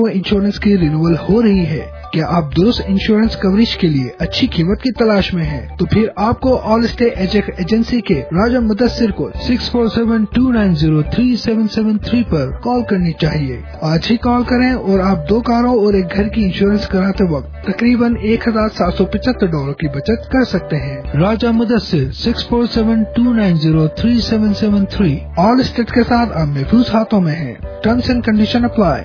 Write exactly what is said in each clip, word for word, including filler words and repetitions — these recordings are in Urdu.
इंश्योरेंस की रिन्यूअल हो रही है। क्या आप दुरुस्त इंश्योरेंस कवरेज के लिए अच्छी कीमत की तलाश में हैं? तो फिर आपको ऑल स्टेट एजेंट एजेंसी के राजा मुदस्सिर को six four seven two nine zero three seven seven three पर कॉल करनी चाहिए। आज ही कॉल करें और आप दो कारों और एक घर की इंश्योरेंस कराते वक्त तकरीबन एक हजार सात सौ पचहत्तर डॉलर की बचत कर सकते हैं। Raja Mudassir six four seven two nine zero three seven seven three Allstate के साथ अब महफूज हाथों में है। Terms and condition apply.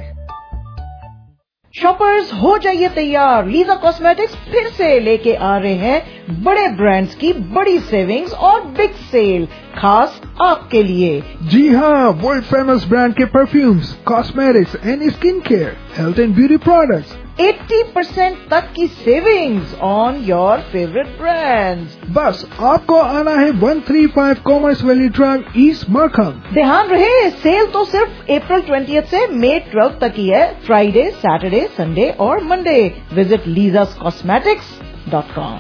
Shoppers हो जाइए तैयार, लीजा कॉस्मेटिक्स फिर से लेके आ रहे हैं बड़े ब्रांड्स की बड़ी सेविंग्स और बिग सेल खास आपके लिए। जी हाँ, वर्ल्ड फेमस ब्रांड के perfumes, cosmetics and skin care, health and beauty products, अस्सी परसेंट तक की savings on your favourite brands. बस आपको आना है one three five Commerce Valley Drive, East Markham. ध्यान रहे, सेल तो सिर्फ अप्रैल ट्वेंटियथ से मई ट्वेल्थ तक ही है। फ्राइडे, सैटरडे, संडे और Monday. Visit Lisa's cosmetics dot com.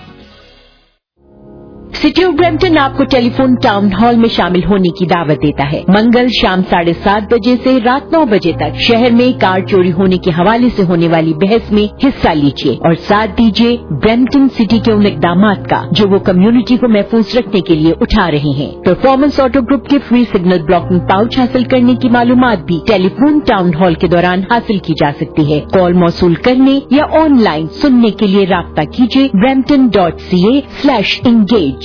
City of Brampton आपको टेलीफोन टाउन हॉल में शामिल होने की दावत देता है। मंगल शाम साढ़े सात बजे से रात नौ बजे तक शहर में कार चोरी होने के हवाले से होने वाली बहस में हिस्सा लीजिए और साथ दीजिए ब्रैम्पटन सिटी के उन इकदामात का जो वो कम्युनिटी को महफूज रखने के लिए उठा रहे हैं। परफॉर्मेंस ऑटो ग्रुप के फ्री सिग्नल ब्लॉकिंग पाउच हासिल करने की मालूमात भी टेलीफोन टाउन हॉल के दौरान हासिल की जा सकती है। कॉल मौसूल करने या ऑनलाइन सुनने के लिए राब्ता कीजिए Brampton dot C A slash engage.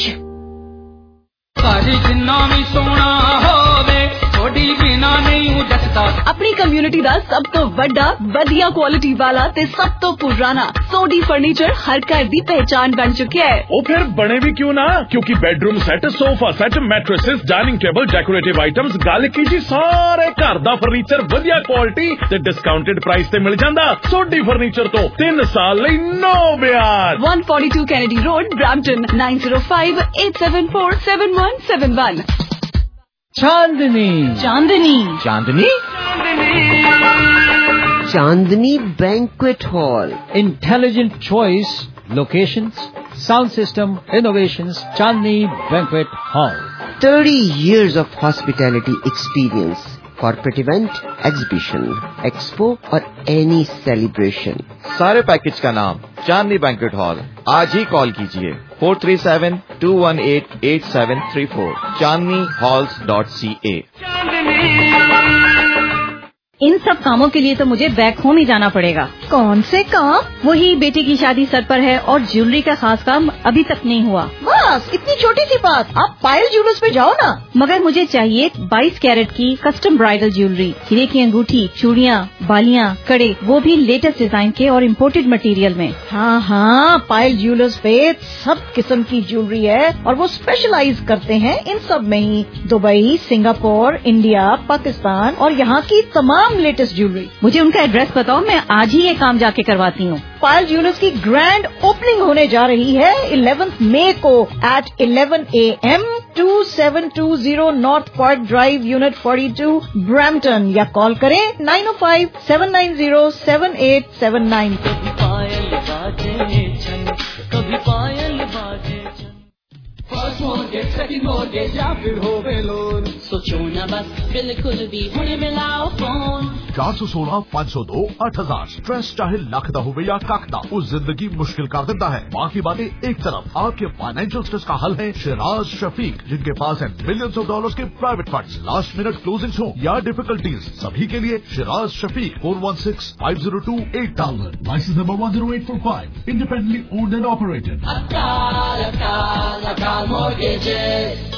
अपनी कम्युनिटी ਦਾ ਸਭ ਤੋਂ ਵੱਡਾ ਵਧੀਆ ਕੁਆਲਿਟੀ ਵਾਲਾ ਤੇ ਸਭ ਤੋਂ ਪੁਰਾਣਾ ਸੋਡੀ ਫਰਨੀਚਰ ਹਰ ਘਰ ਦੀ ਪਹਿਚਾਨ ਬਣ ਚੁੱਕਿਆ ਹੈ। ਉਹ ਫਿਰ ਬਣੇ ਵੀ ਕਿਉਂ ਨਾ, ਕਿਉਂਕਿ bedroom set, sofa set, mattresses, dining table, decorative items, ਗੱਲ ਕੀ ਜੀ ਸਾਰੇ ਘਰ ਦਾ ਫਰਨੀਚਰ ਵਧੀਆ ਕੁਆਲਿਟੀ ਤੇ ਡਿਸਕਾਊਂਟਡ ਪ੍ਰਾਈਸ ਤੇ ਮਿਲ ਜਾਂਦਾ। ਸੋਡੀ ਫਰਨੀਚਰ ਤੋਂ ਤਿੰਨ ਸਾਲ ਲਈ ਨੋ ਵਿਆਜ। one forty-two Kennedy Road, Brampton, nine zero five eight seven four seven one seven one। Chandni Chandni Chandni Chandni banquet hall, intelligent choice, locations, sound system, innovations. Chandni banquet hall, thirty years of hospitality experience, corporate event, exhibition, expo और any celebration। सारे पैकेज का नाम चांदनी बैंक्वेट हॉल। आज ही कॉल कीजिए four three seven two one eight eight seven three four chandni halls dot c a। इन सब कामों के लिए तो मुझे बैक होम ही जाना पड़ेगा। कौन से काम? वही बेटी की शादी सर पर है और ज्वेलरी का खास काम अभी तक नहीं हुआ। बस इतनी छोटी सी बात, आप पायल ज्वेलर्स पे जाओ ना। मगर मुझे चाहिए बाईस कैरेट की कस्टम ब्राइडल ज्वेलरी, हीरे की अंगूठी, चूड़ियाँ, बालियाँ, कड़े, वो भी लेटेस्ट डिजाइन के और इम्पोर्टेड मटेरियल में। हाँ हाँ, पायल ज्वेलर्स पे सब किस्म की ज्वेलरी है और वो स्पेशलाइज करते हैं इन सब में ही। दुबई, सिंगापुर, इंडिया, पाकिस्तान और यहाँ की तमाम लेटेस्ट ज्वेलरी। मुझे उनका एड्रेस बताओ, मैं आज ही ये काम जाके करवाती हूँ। पायल ज्वेलर्स की ग्रैंड ओपनिंग होने जा रही है इलेवेंथ मई को at eleven A M two seven two zero North Park Drive, unit forty two, Brampton, या कॉल करें nine O five seven nine zero seven eight seven nine. First mortgage, second mortgage या फिर होवे लोन, सोचो ना बस, बिल्कुल भी हुणे मिलाओ फोन। चार सौ सोलह पाँच सौ दो आठ हजार स्ट्रेस चाहे लख दा होवे या कख दा, उस जिंदगी मुश्किल कर देता है। बाकी बातें एक तरफ, आपके फाइनेंशियल स्ट्रेस का हल है शिराज शफीक, जिनके पास है मिलियंस ऑफ डॉलर्स के private funds. Last minute closing हो या डिफिकल्टीज, सभी के लिए Shiraz Shafiq four one six five zero two eight thousand, licence number one zero eight four five, independently owned and operated. Akal Akal Akal mortgages।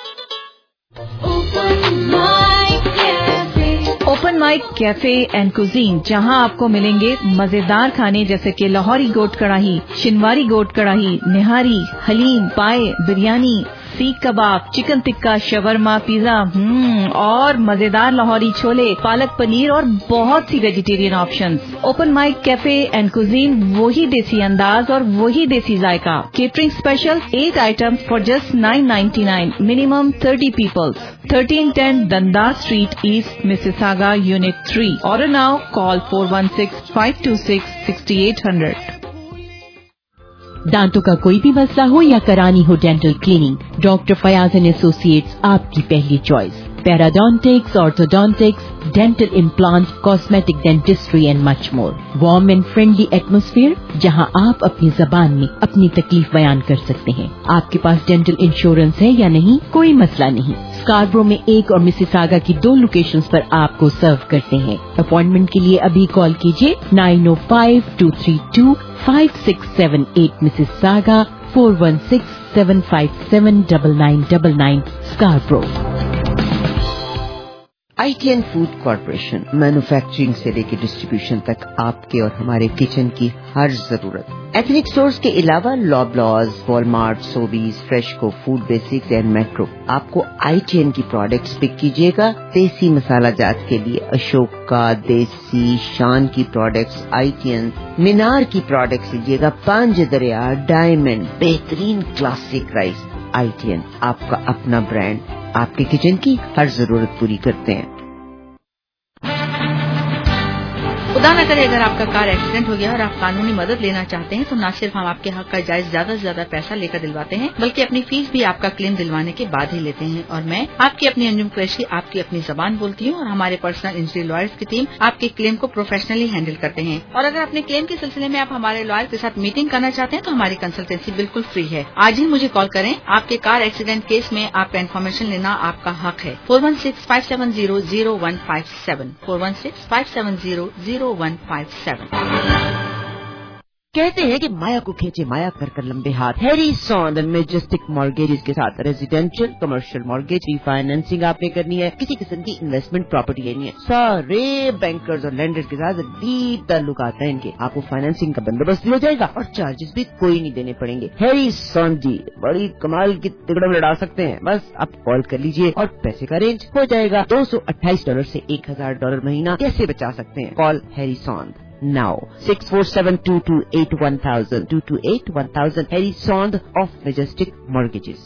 Open Mic Cafe, open mic cafe and cuisine, जहां आपको मिलेंगे मजेदार खाने जैसे कि लाहौरी गोट कढ़ाई, शिनवारी गोट कढ़ाई, निहारी, हलीम, पाए, बिरयानी, सीख कबाब, चिकन टिक्का, शवरमा, पिज्जा, हम्म और मजेदार लाहौरी छोले, पालक पनीर और बहुत सी vegetarian options. Open mic cafe and cuisine, वही देसी अंदाज और वही देसी जायका। Catering special, eight items for just nine ninety nine, minimum thirty peoples. Thirteen ten Dundas Street East, Mississauga, unit three. Order now, call four one six five two six sixty eight hundred. दांतों का कोई भी मसला हो या करानी हो dental cleaning, doctor Fayaz and associates आपकी पहली choice. Parodontics, orthodontics, dental implants, cosmetic dentistry and much more. Warm and friendly atmosphere जहां आप अपनी जबान में अपनी तकलीफ बयान कर सकते हैं. आपके पास डेंटल इंश्योरेंस है या नहीं, कोई मसला नहीं. स्कारब्रो में एक और मिसिसागा की दो लोकेशंस पर आपको सर्व करते हैं. अपॉइंटमेंट के लिए अभी कॉल कीजिए nine O five two three two five six seven eight Mississauga four one six seven five seven double nine double nine Scarborough. I T N food corporation manufacturing से लेकर डिस्ट्रीब्यूशन तक आपके और हमारे किचन की हर जरूरत. एथनिक स्टोर्स के अलावा Loblaws, Walmart, Sobeys, Freshco, Food Basics and Metro. आपको आई टी एन की प्रोडक्ट्स पिक कीजिएगा. देसी मसाला जात के लिए अशोका, देसी, शान की products I T N. Meenar की प्रोडक्ट्स लीजिएगा. पांच दरिया, डायमंड, बेहतरीन classic rice. I T N आपका अपना ब्रांड आपके किचन की हर जरूरत पूरी करते हैं. खुदा न करे अगर आपका कार एक्सीडेंट हो गया और आप कानूनी मदद लेना चाहते हैं तो न सिर्फ हम आपके हक का जायज ज्यादा से ज्यादा पैसा लेकर दिलवाते हैं बल्कि अपनी फीस भी आपका क्लेम दिलवाने के बाद ही लेते हैं. और मैं आपकी अपनी अंजुम कुरैशी आपकी अपनी जबान बोलती हूँ और हमारे पर्सनल इंजरी लॉयर्स की टीम आपके क्लेम को प्रोफेशनली हैंडल करते हैं. और अगर अपने क्लेम के सिलसिले में आप हमारे लॉयर के साथ मीटिंग करना चाहते हैं तो हमारी कंसल्टेंसी बिल्कुल फ्री है. आज ही मुझे कॉल करें. आपके कार एक्सीडेंट केस में आपका इन्फॉर्मेशन लेना आपका हक है. Four one six five seven zero zero one five seven four one six five seven zero zero one five seven. कहते हैं कि माया को खींचे माया कर कर लंबे हाथ. हैरी सॉन्ड मेजेस्टिक मॉर्गेजेस के साथ रेजिडेंशियल कमर्शियल मॉर्गेज रीफाइनेंसिंग आपने करनी है, किसी किस्म की इन्वेस्टमेंट प्रॉपर्टी लेनी है, सारे बैंकर्स और लैंडर्स के साथ डीप ताल्लुकात हैं इनके. आपको फाइनेंसिंग का बंदोबस्त भी हो जाएगा और चार्जेस भी कोई नहीं देने पड़ेंगे. हैरी सॉन्ड जी बड़ी कमाल की तिगड़म लड़ा सकते हैं. बस आप कॉल कर लीजिए और पैसे का अरेंज हो जाएगा. दो सौ अट्ठाईस डॉलर से एक हजार डॉलर महीना कैसे बचा सकते हैं? Call Harry Sond now six four seven two two eight one thousand two two eight one thousand. Harry Sond of Majestic Mortgages.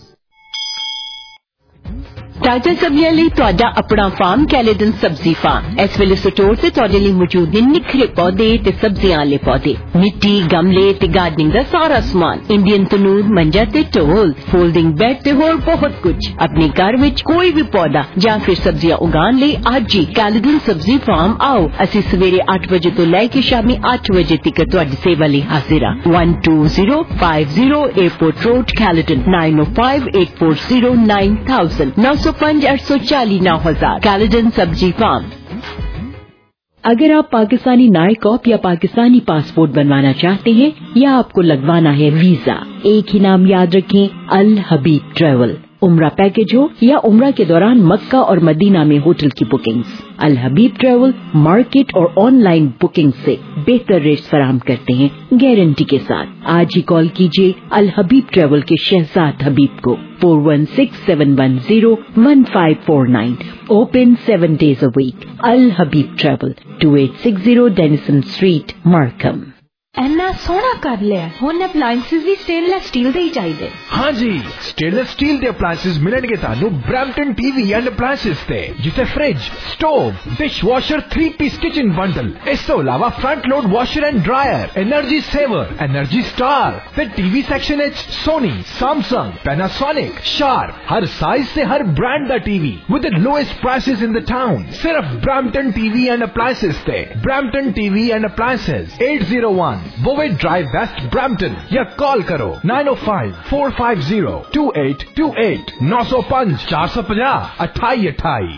ताजा सब्जियां ਲਈ ਤੁਹਾਡਾ ਆਪਣਾ ਫਾਰਮ ਕੈਲੇਡਨ ਸਬਜ਼ੀ ਫਾਰਮ. ਇਸ ਵੇਲੇ ਸਟੋਰ ਤੇ ਤੁਹਾਡੇ ਲਈ ਮੌਜੂਦ ਨੇ ਨਿਖਰੇ ਪੌਦੇ ਤੇ ਸਬਜ਼ੀਆਂ ਵਾਲੇ ਪੌਦੇ, ਮਿੱਟੀ, ਗਮਲੇ ਤੇ ਗਾਰਡਨਿੰਗ ਦਾ ਸਾਰਾ ਸਮਾਨ, ਇੰਡੀਅਨ ਤਨੂਰ, ਮੰਜਾ ਤੇ ਢੋਲ, ਫੋਲਡਿੰਗ ਬੈੱਡ ਤੇ ਹੋਰ ਬਹੁਤ ਕੁਝ. ਆਪਣੇ ਘਰ ਵਿੱਚ ਕੋਈ ਵੀ ਪੌਦਾ ਜਾਂ ਫਿਰ ਸਬਜ਼ੀਆਂ ਉਗਾਉਣ ਲਈ ਅੱਜ ਹੀ ਕੈਲੇਡਨ ਸਬਜ਼ੀ ਫਾਰਮ ਆਓ. ਅਸੀਂ ਸਵੇਰੇ ਅੱਠ ਵਜੇ ਤੋਂ ਲੈ ਕੇ ਸ਼ਾਮੀ ਅੱਠ ਵਜੇ ਤੱਕ ਤੁਹਾਡੀ ਸੇਵਾ ਲਈ ਹਾਜ਼ਰ ਹਾਂ. one two zero five zero Airport Road, Caledon nine oh five eight four zero nine thousand नौ सौ पाँच आठ सौ चालीस नौ हजार. कैलेडन सब्जी फार्म. अगर आप पाकिस्तानी नायकॉप या पाकिस्तानी पासपोर्ट बनवाना चाहते हैं या आपको लगवाना है वीजा, एक ही नाम याद रखें, अल हबीब ट्रेवल. उम्रा पैकेज हो या उम्रा के दौरान मक्का और मदीना में होटल की bookings, Al Habib travel market और ऑनलाइन बुकिंग से बेहतर रेट्स फराहम करते हैं गारंटी के साथ. आज ही कॉल कीजिए अल हबीब ट्रेवल के शहजाद हबीब को four one six seven one zero one five four nine. Open seven days a week. Al Habib travel two eight six zero Denison Street, Markham. ਇੰਨਾ ਸੋਹਣਾ ਕਰ ਲਿਆ. ਹੁਣ ਅਪਲਾਈਐਂਸਿਸ ਵੀ ਸਟੇਨਲੈਸ ਸਟੀਲ ਦੇ ਹੀ ਚਾਹੀਦੇ. हाँ जी, स्टेनलेस स्टील ਦੇ ਅਪਲਾਈਐਂਸਿਸ ਮਿਲਣਗੇ ਤੁਹਾਨੂੰ ਬ੍ਰੈਂਪਟਨ ਟੀਵੀ ਐਂਡ ਅਪਲਾਈਐਂਸਿਸ ਤੇ, ਜਿੱਥੇ fridge, stove, dish washer, three piece kitchen bundle, ਇਸ ਤੋਂ ਇਲਾਵਾ front load washer and dryer, energy saver, energy star ਤੇ ਟੀਵੀ ਸੈਕਸ਼ਨ ਵਿੱਚ ਸੋਨੀ, ਸੈਮਸੰਗ, ਪੈਨਾਸੋਨਿਕ, ਸ਼ਾਰਪ, ਹਰ ਸਾਈਜ਼ ਤੇ ਹਰ ਬ੍ਰਾਂਡ ਦਾ TV with the lowest prices in the town. सिर्फ ब्रैम्पटन टीवी एंड अप्लायंसेस थे. Brampton TV and appliances eight oh one Bovaird Drive West Brampton या कॉल करो nine oh five four five zero two eight two eight nine oh five four five zero अट्ठाई अट्ठाई.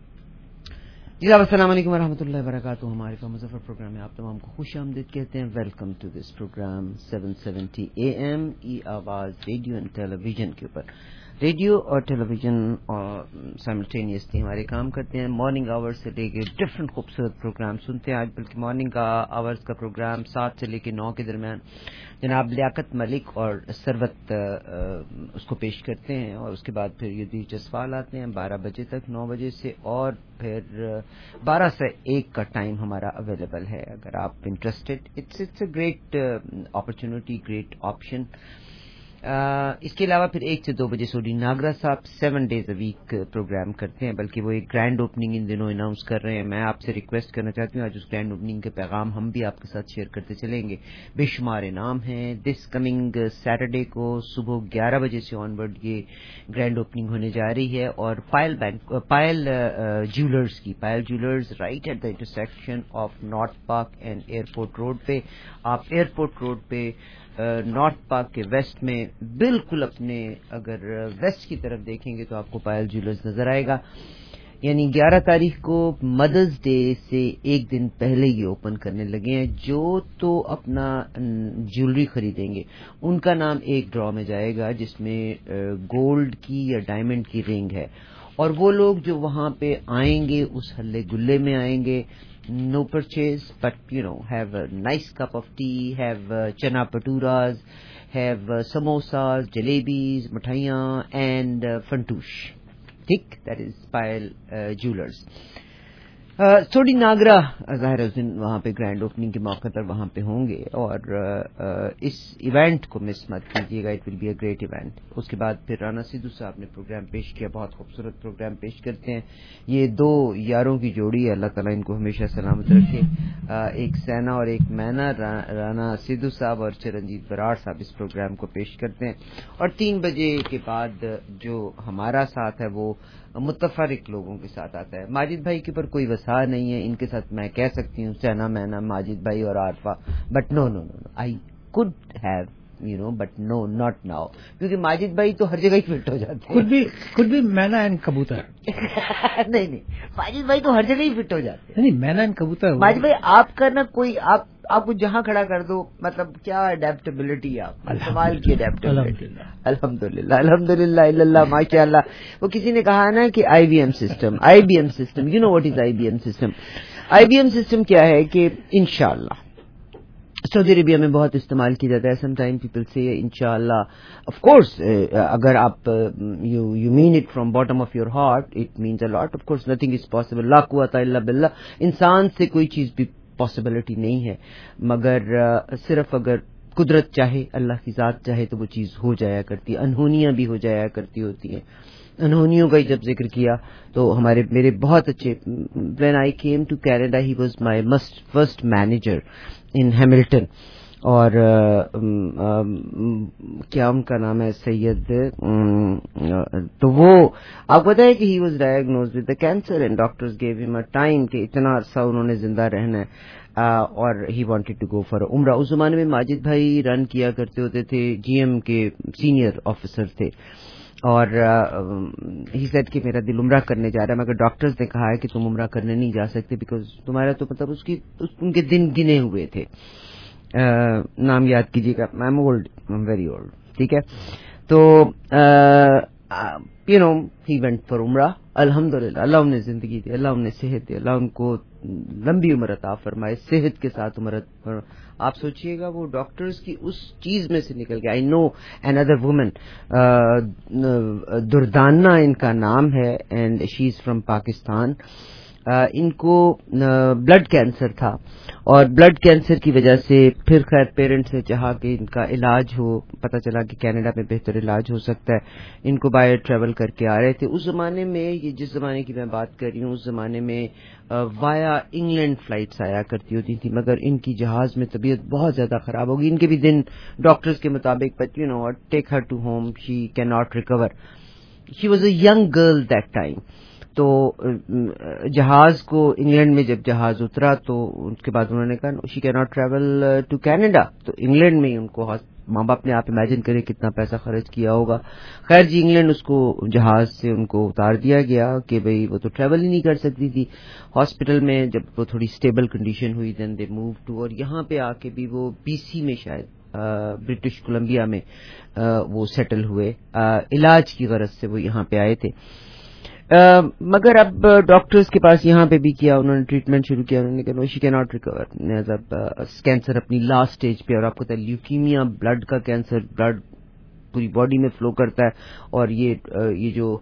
जी अस्सलाम वालेकुम वरहमतुल्लाहि वबरकातुहू. हमारे का मुज़फ़्फ़र प्रोग्राम में आप तमाम को खुश आमदीद कहते हैं. Welcome to this program seven seventy A M ई आवाज़ रेडियो एंड टेलीविजन के ऊपर. रेडियो और टेलीविजन साइमल्टेनियसली हमारे काम करते हैं. मॉर्निंग आवर्स से लेके डिफरेंट खूबसूरत प्रोग्राम सुनते हैं. आज बल्कि मॉर्निंग का आवर्स का प्रोग्राम सात से लेके नौ के दरमियान जनाब लियाकत मलिक और सरवत उसको पेश करते हैं और उसके बाद फिर ये जसवाल आते हैं बारह बजे तक, नौ बजे से, और फिर बारह से एक का टाइम हमारा अवेलेबल है. अगर आप interested, it's it's a great opportunity, great option. اس کے علاوہ پھر ایک سے دو بجے سوڈی ناگرا صاحب seven days a week program کرتے ہیں، بلکہ وہ ایک گرینڈ اوپننگ ان دنوں اناؤنس کر رہے ہیں. میں آپ سے ریکویسٹ کرنا چاہتی ہوں آج اس گرینڈ اوپننگ کے پیغام ہم بھی آپ کے ساتھ شیئر کرتے چلیں گے. بے شمار انعام ہیں. دس کمنگ سیٹرڈے کو صبح گیارہ بجے سے آن ورڈ یہ گرینڈ اوپننگ ہونے جا رہی ہے، اور پائل بینک پائل جیولرز کی Payal jewellers right at the intersection of North Park and Airport Road پہ. آپ ایئرپورٹ روڈ پہ نارتھ پارک کے ویسٹ میں بالکل اپنے اگر ویسٹ کی طرف دیکھیں گے تو آپ کو پائل جیولرز نظر آئے گا. یعنی گیارہ تاریخ کو مدرز ڈے سے ایک دن پہلے یہ اوپن کرنے لگے ہیں. جو تو اپنا جیولری خریدیں گے ان کا نام ایک ڈرا میں جائے گا جس میں گولڈ کی یا ڈائمنڈ کی رنگ ہے، اور وہ لوگ جو وہاں پہ آئیں گے اس ہلے گلے میں آئیں گے. No purchase, but you know, have a nice cup of tea, have uh, chana bhaturas, have uh, samosas, jalebis, mithaiyan, and uh, fantoosh. Thik, that is Payal uh, Jewelers. Sodhi Nagra ظاہر اس دن وہاں پہ گرینڈ اوپننگ کے موقع پر وہاں پہ ہوں گے، اور اس ایونٹ کو مس مت کیجیے گا. It will be a great event. اس کے بعد پھر رانا سدھو صاحب نے پروگرام پیش کیا، بہت خوبصورت پروگرام پیش کرتے ہیں. یہ دو یاروں کی جوڑی ہے، اللہ تعالیٰ ان کو ہمیشہ سلامت رکھے. ایک سینا اور ایک مینا، رانا سدھو صاحب اور چرنجیت براڑ صاحب اس پروگرام کو پیش کرتے ہیں. اور تین بجے کے بعد جو ہمارا ساتھ ہے وہ متفرق لوگوں کے ساتھ آتا ہے. ماجد بھائی کے اوپر کوئی وسع نہیں ہے، ان کے ساتھ میں کہہ سکتی ہوں سینا مینا ماجد بھائی اور Arifa, but no no no I could have you know but no not now, کیونکہ ماجد بھائی تو ہر جگہ ہی فٹ ہو جاتے ہیں. خود بھی خود بھی مینا اینڈ کبوتر. نہیں نہیں ماجد بھائی تو ہر جگہ ہی فٹ ہو جاتے ہیں. نہیں مینا اینڈ کبوتر. ماجد بھائی آپ کا نا کوئی آپ آپ کو جہاں کھڑا کر دو، مطلب کیا اڈیپٹیبلٹی ہے آپ سوال کی اڈیپٹیبلٹی. الحمد للہ الحمد للہ اللہ ماشاء اللہ. وہ کسی نے کہا نا کہ I B M system I B M system you know what is I B M system. I B M system کیا ہے کہ انشاءاللہ سعودی عربیہ میں بہت استعمال کیا جاتا ہے. سم ٹائم پیپل سے انشاءاللہ آف کورس اگر آپ you you mean it from bottom of your heart it means a lot. Of course nothing is possible, لا قوت الا باللہ. انسان سے کوئی چیز بھی پاسبلٹی نہیں ہے، مگر صرف اگر قدرت چاہے، اللہ کی ذات چاہے تو وہ چیز ہو جایا کرتی ہے. انہونیاں بھی ہو جایا کرتی ہوتی ہیں. انہونیوں کا جب ذکر کیا تو ہمارے میرے بہت اچھے when I came to Canada he was my must first manager in Hamilton, اور کیا ان کا نام ہے سید، تو وہ آپ کو پتا ہے کہ he was diagnose with the cancer and doctors gave him a time کہ اتنا عرصہ انہوں نے زندہ رہنا ہے، اور he wanted to go for عمرہ. اس زمانے میں ماجد بھائی رن کیا کرتے ہوتے تھے، جی ایم کے سینئر آفیسر تھے، اور ہی سیڈ کہ میرا دل عمرہ کرنے جا رہا ہے، مگر ڈاکٹرز نے کہا ہے کہ تم عمرہ کرنے نہیں جا سکتے بیکاز تمہارا تو مطلب اس کی ان کے دن گنے ہوئے تھے. نام یاد کیجیے گا، I am old, I am very old, ٹھیک ہے. تو you know he went for عمرہ. الحمدللہ اللہ انہیں زندگی دی، اللہ انہیں صحت دی، اللہ ان کو لمبی عمر عطا فرمائے، صحت کے ساتھ عمر عطا. آپ سوچئے گا وہ ڈاکٹرز کی اس چیز میں سے نکل گیا. I know an other woman, Durdana ان کا نام ہے، and she is from Pakistan. ان کو بلڈ کینسر تھا، اور بلڈ کینسر کی وجہ سے پھر خیر پیرنٹس نے چاہا کہ ان کا علاج ہو. پتہ چلا کہ کینیڈا میں بہتر علاج ہو سکتا ہے. ان کو باہر ٹریول کر کے آ رہے تھے. اس زمانے میں، یہ جس زمانے کی میں بات کر رہی ہوں، اس زمانے میں وایا انگلینڈ فلائٹس آیا کرتی ہوتی تھی، مگر ان کی جہاز میں طبیعت بہت زیادہ خراب ہوگی. ان کے بھی دن ڈاکٹرز کے مطابق but you know take her to home, she can not recover. She was a young girl that time. تو جہاز کو انگلینڈ میں جب جہاز اترا تو اس کے بعد انہوں نے کہا she can not travel to Canada. تو انگلینڈ میں ان کو ماں باپ نے، آپ امیجن کریں کتنا پیسہ خرچ کیا ہوگا. خیر جی انگلینڈ اس کو جہاز سے ان کو اتار دیا گیا کہ بھئی وہ تو ٹریول ہی نہیں کر سکتی تھی. ہاسپٹل میں جب وہ تھوڑی اسٹیبل کنڈیشن ہوئی دین دے موو ٹو، اور یہاں پہ آ کے بھی وہ بی سی میں شاید برٹش کولمبیا میں وہ سیٹل ہوئے. علاج کی غرض سے وہ یہاں پہ آئے تھے. Uh, مگر اب ڈاکٹرز کے پاس یہاں پہ بھی کیا، انہوں نے ٹریٹمنٹ شروع کیا. انہوں نے کہا she can not recover. Cancer اپنی لاسٹ اسٹیج پہ، اور آپ کو پتا ہے لیوکیمیا بلڈ کا کینسر، بلڈ پوری باڈی میں فلو کرتا ہے، اور یہ یہ جو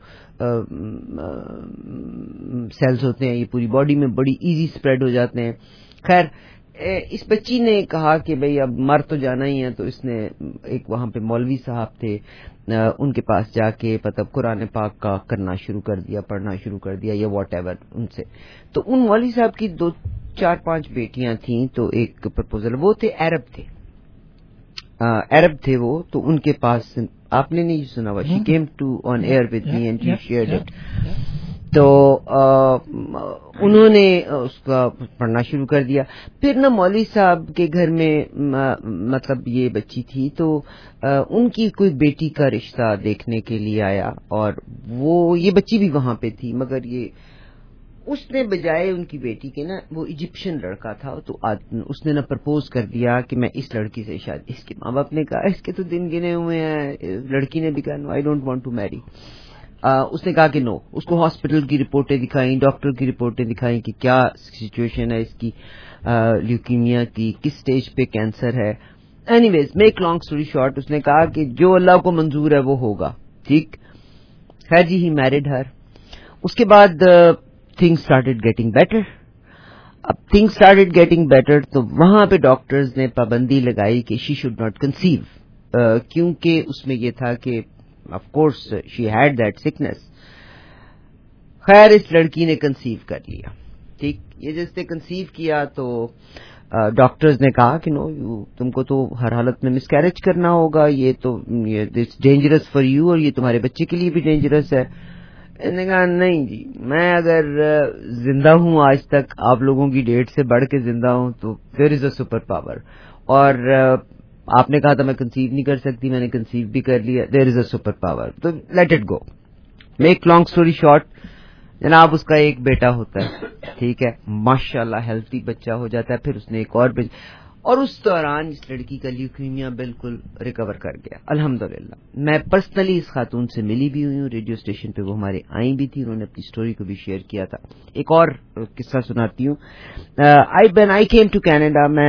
سیلز ہوتے ہیں یہ پوری باڈی میں بڑی ایزی اسپریڈ ہو جاتے ہیں. خیر اس بچی نے کہا کہ بھئی اب مر تو جانا ہی ہے، تو اس نے ایک وہاں پہ مولوی صاحب تھے، ان کے پاس جا کے مطلب قرآن پاک کا کرنا شروع کر دیا، پڑھنا شروع کر دیا یا واٹ ایور ان سے. تو ان مولوی صاحب کی دو چار پانچ بیٹیاں تھیں، تو ایک پرپوزل وہ تھے عرب تھے عرب تھے وہ، تو ان کے پاس آپ نے نہیں سنا ہوا، she came to on air with me and she shared it. تو انہوں نے اس کا پڑھنا شروع کر دیا. پھر نا مولوی صاحب کے گھر میں مطلب یہ بچی تھی، تو ان کی کوئی بیٹی کا رشتہ دیکھنے کے لیے آیا، اور وہ یہ بچی بھی وہاں پہ تھی، مگر یہ اس نے بجائے ان کی بیٹی کے نا وہ ایجپشن لڑکا تھا، تو اس نے نا پرپوز کر دیا کہ میں اس لڑکی سے شادی. اس کے ماں باپ نے کہا اس کے تو دن گنے ہوئے ہیں، لڑکی نے بھی کہا no I don't want to marry. اس نے کہا کہ نو. اس کو ہاسپٹل کی رپورٹیں دکھائیں، ڈاکٹر کی رپورٹیں دکھائیں کہ کیا سچویشن ہے اس کی لیوکیمیا کی، کس سٹیج پہ کینسر ہے. Anyways make long story short, اس نے کہا کہ جو اللہ کو منظور ہے وہ ہوگا. ٹھیک. خیر جی، ہی میرڈ ہر. اس کے بعد تھنگس اسٹارٹڈ گیٹنگ بیٹر. اب تھنگس اسٹارٹڈ گیٹنگ بیٹر تو وہاں پہ ڈاکٹرز نے پابندی لگائی کہ شی شوڈ ناٹ کنسیو، کیونکہ اس میں یہ تھا کہ of course she had that sickness. خیر اس لڑکی نے کنسیو کر لیا. ٹھیک. یہ جس نے کنسیو کیا تو ڈاکٹرز نے کہا کہ نو یو تم کو تو ہر حالت میں مس کیریج کرنا ہوگا، یہ تو اٹس ڈینجرس فار یو، اور یہ تمہارے بچے کے لیے بھی ڈینجرس ہے. انہوں نے کہا نہیں جی، میں اگر زندہ ہوں آج تک آپ لوگوں کی ڈیٹ سے بڑھ کے زندہ ہوں تو دیر از اے سپر پاور. اور آپ نے کہا تھا میں کنسیو نہیں کر سکتی، میں نے کنسیو بھی کر لیا، there is a super power, تو let it go. Make long story short, جناب اس کا ایک بیٹا ہوتا ہے. ٹھیک ہے. ماشاء اللہ ہیلتھی بچہ ہو جاتا ہے. پھر اس نے ایک اور بچ... اور اس دوران اس لڑکی کا لیوکیمیا بالکل ریکور کر گیا الحمدللہ. میں پرسنلی اس خاتون سے ملی بھی ہوئی ہوں، ریڈیو اسٹیشن پہ وہ ہمارے آئی بھی تھی، انہوں نے اپنی سٹوری کو بھی شیئر کیا تھا. ایک اور قصہ سناتی ہوں. I when I came to Canada, میں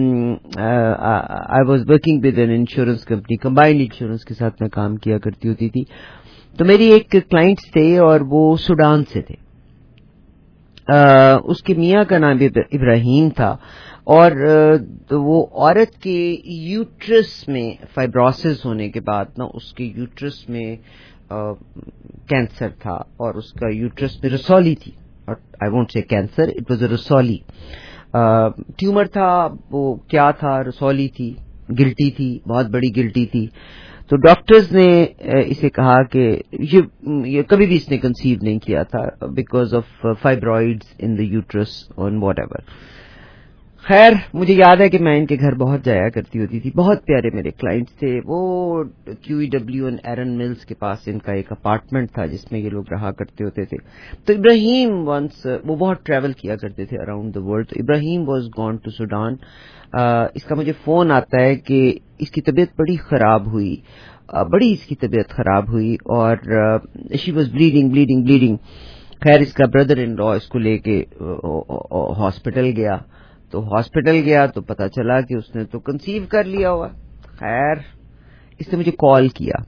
I was working with an insurance company, combined insurance کے ساتھ میں کام کیا کرتی ہوتی تھی. تو میری ایک کلائنٹس تھے اور وہ سوڈان سے تھے. اس کے میاں کا نام ابراہیم تھا، اور وہ عورت کے یوٹرس میں فائبروسس ہونے کے بعد نا اس کے یوٹرس میں کینسر تھا، اور اس کا یوٹرس میں رسولی تھی. I won't say cancer, it was a رسولی ٹیومر تھا. وہ کیا تھا؟ رسولی تھی، گلٹی تھی، بہت بڑی گلٹی تھی. تو ڈاکٹرز نے اسے کہا کہ یہ کبھی بھی اس نے کنسیو نہیں کیا تھا because of fibroids in the uterus اور واٹ ایور. خیر مجھے یاد ہے کہ میں ان کے گھر بہت جایا کرتی ہوتی تھی. بہت پیارے میرے کلائنٹس تھے. وہ Q E W and Erin Mills کے پاس ان کا ایک اپارٹمنٹ تھا جس میں یہ لوگ رہا کرتے ہوتے تھے. تو ابراہیم ونس وہ بہت ٹریول کیا کرتے تھے اراؤنڈ دا ورلڈ. تو Ibrahim was gone to Sudan. اس کا مجھے فون آتا ہے کہ اس کی طبیعت بڑی خراب ہوئی، بڑی اس کی طبیعت خراب ہوئی اور she was bleeding bleeding bleeding. خیر اس کا بردر ان لا اس کو لے کے ہاسپٹل گیا. تو ہاسپٹل گیا تو پتا چلا کہ اس نے تو کنسیو کر لیا ہوا. خیر اس نے مجھے کال کیا.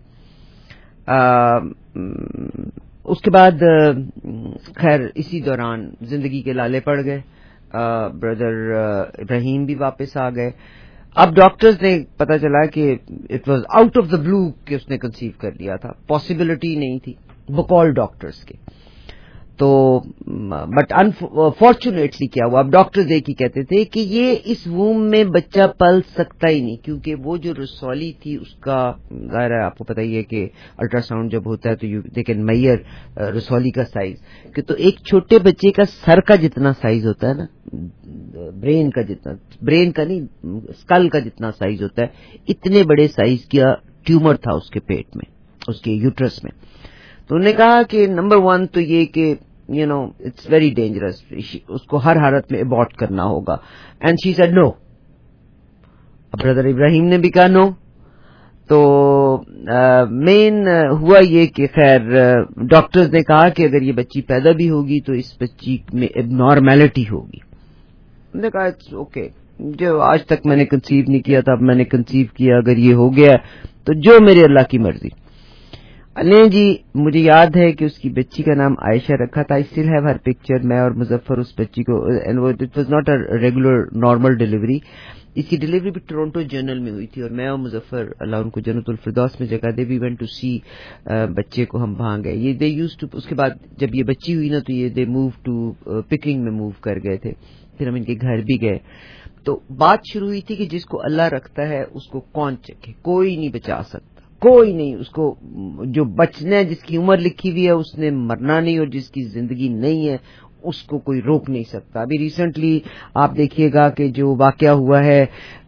اس کے بعد خیر اسی دوران زندگی کے لالے پڑ گئے. بردر ابراہیم بھی واپس آ گئے. اب ڈاکٹرز نے پتا چلا کہ it was out of the blue کہ اس نے کنسیو کر لیا تھا، پاسبلٹی نہیں تھی بقول ڈاکٹرز کے. تو بٹ انفارچونیٹلی کیا ہوا، اب ڈاکٹرز ایک ہی کہتے تھے کہ یہ اس ووم میں بچہ پل سکتا ہی نہیں، کیونکہ وہ جو رسولی تھی اس کا ظاہر ہے آپ کو پتہ ہی ہے کہ الٹرا ساؤنڈ جب ہوتا ہے تو یو دے کین میئر رسولی کا سائز، کہ تو ایک چھوٹے بچے کا سر کا جتنا سائز ہوتا ہے نا، برین کا جتنا، برین کا نہیں اسکل کا جتنا سائز ہوتا ہے، اتنے بڑے سائز کا ٹیومر تھا اس کے پیٹ میں، اس کے یوٹرس میں. تو انہوں نے کہا کہ نمبر ون تو یہ کہ you know it's very dangerous, اس کو ہر حالت میں ابورٹ کرنا ہوگا. And she said no. اب بردر ابراہیم نے بھی کہا نو. تو مین ہوا یہ کہ خیر ڈاکٹرز نے کہا کہ اگر یہ بچی پیدا بھی ہوگی تو اس بچی میں اب نارمیلٹی ہوگی. انہوں نے کہا اٹس اوکے، جو آج تک میں نے کنسیو نہیں کیا تھا اب میں نے کنسیو کیا، اگر یہ ہو گیا تو جو میرے اللہ کی مرضی. نہیں جی، مجھے یاد ہے کہ اس کی بچی کا نام عائشہ رکھا تھا. I still have her picture. میں اور مظفر اس بچی کو, it was not a regular normal delivery. اس کی ڈلیوری بھی ٹورنٹو جرنل میں ہوئی تھی اور میں اور مظفر اللہ ان کو جنت الفردوس میں جگہ دے, وی وینٹ ٹو سی بچے کو. ہم وہاں گئے. یہ دے یوز ٹو, اس کے بعد جب یہ بچی ہوئی نا تو یہ دے موو ٹو پکنگ میں موو کر گئے تھے. پھر ہم ان کے گھر بھی گئے تو بات شروع ہوئی تھی کہ جس کو اللہ رکھتا ہے اس کو کون چکے, کوئی نہیں بچا سکتا, کوئی نہیں. اس کو جو بچنا ہے, جس کی عمر لکھی ہوئی ہے اس نے مرنا نہیں, اور جس کی زندگی نہیں ہے اس کو کوئی روک نہیں سکتا. ابھی ریسنٹلی آپ دیکھیے گا کہ جو واقعہ ہوا ہے,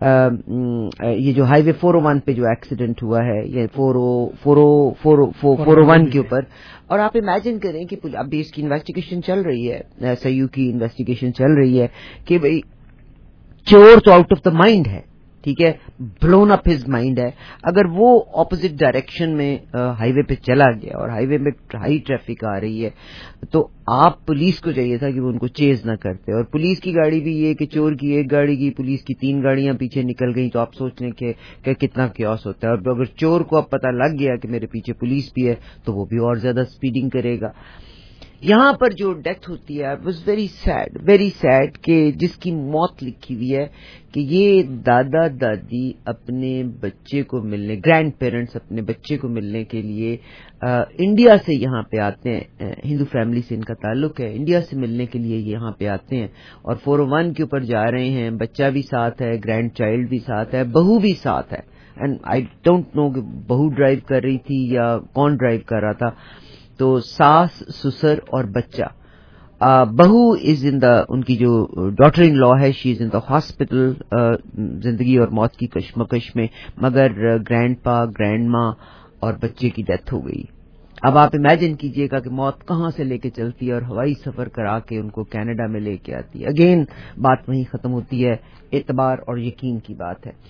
یہ جو highway four O one پہ جو ایکسیڈنٹ ہوا ہے, یہ four O four O four four O one کے اوپر, اور آپ امیجن کریں کہ ابھی اس کی انویسٹیگیشن چل رہی ہے, ایس آئی یو کی انویسٹیگیشن چل رہی ہے کہ بھئی چور تو آؤٹ آف دا مائنڈ ہے, ٹھیک ہے, بلون اپ ہز مائنڈ ہے. اگر وہ اپوزٹ ڈائریکشن میں ہائی وے پہ چلا گیا اور ہائی وے میں ہائی ٹریفک آ رہی ہے تو آپ پولیس کو چاہیے تھا کہ وہ ان کو چیز نہ کرتے. اور پولیس کی گاڑی بھی یہ کہ چور کی ایک گاڑی کی, پولیس کی تین گاڑیاں پیچھے نکل گئی, تو آپ سوچ لیں کہ, کہ کتنا کیوس ہوتا ہے. اور اگر چور کو اب پتہ لگ گیا کہ میرے پیچھے پولیس بھی ہے تو وہ بھی اور زیادہ اسپیڈنگ کرے گا. یہاں پر جو ڈیتھ ہوتی ہے was very sad, very sad, کہ جس کی موت لکھی ہوئی ہے کہ یہ دادا دادی اپنے بچے کو ملنے, گرینڈ پیرنٹس اپنے بچے کو ملنے کے لیے انڈیا سے یہاں پہ آتے ہیں. ہندو فیملی سے ان کا تعلق ہے, انڈیا سے ملنے کے لیے یہاں پہ آتے ہیں اور فور او ون کے اوپر جا رہے ہیں. بچہ بھی ساتھ ہے, گرینڈ چائلڈ بھی ساتھ ہے, بہو بھی ساتھ ہے. اینڈ آئی ڈونٹ نو کہ بہو ڈرائیو کر رہی تھی یا کون ڈرائیو کر رہا تھا. تو ساس, سسر اور بچہ. بہو از ان دا, ان کی جو ڈاٹر ان لا ہے, شی از ان دا ہاسپٹل, زندگی اور موت کی کشمکش میں, مگر گرینڈ پا, گرینڈ ماں اور بچے کی ڈیتھ ہو گئی. اب آپ امیجن کیجئے گا کہ موت کہاں سے لے کے چلتی ہے اور ہوائی سفر کرا کے ان کو کینیڈا میں لے کے آتی ہے. اگین بات وہیں ختم ہوتی ہے, اعتبار اور یقین کی بات ہے.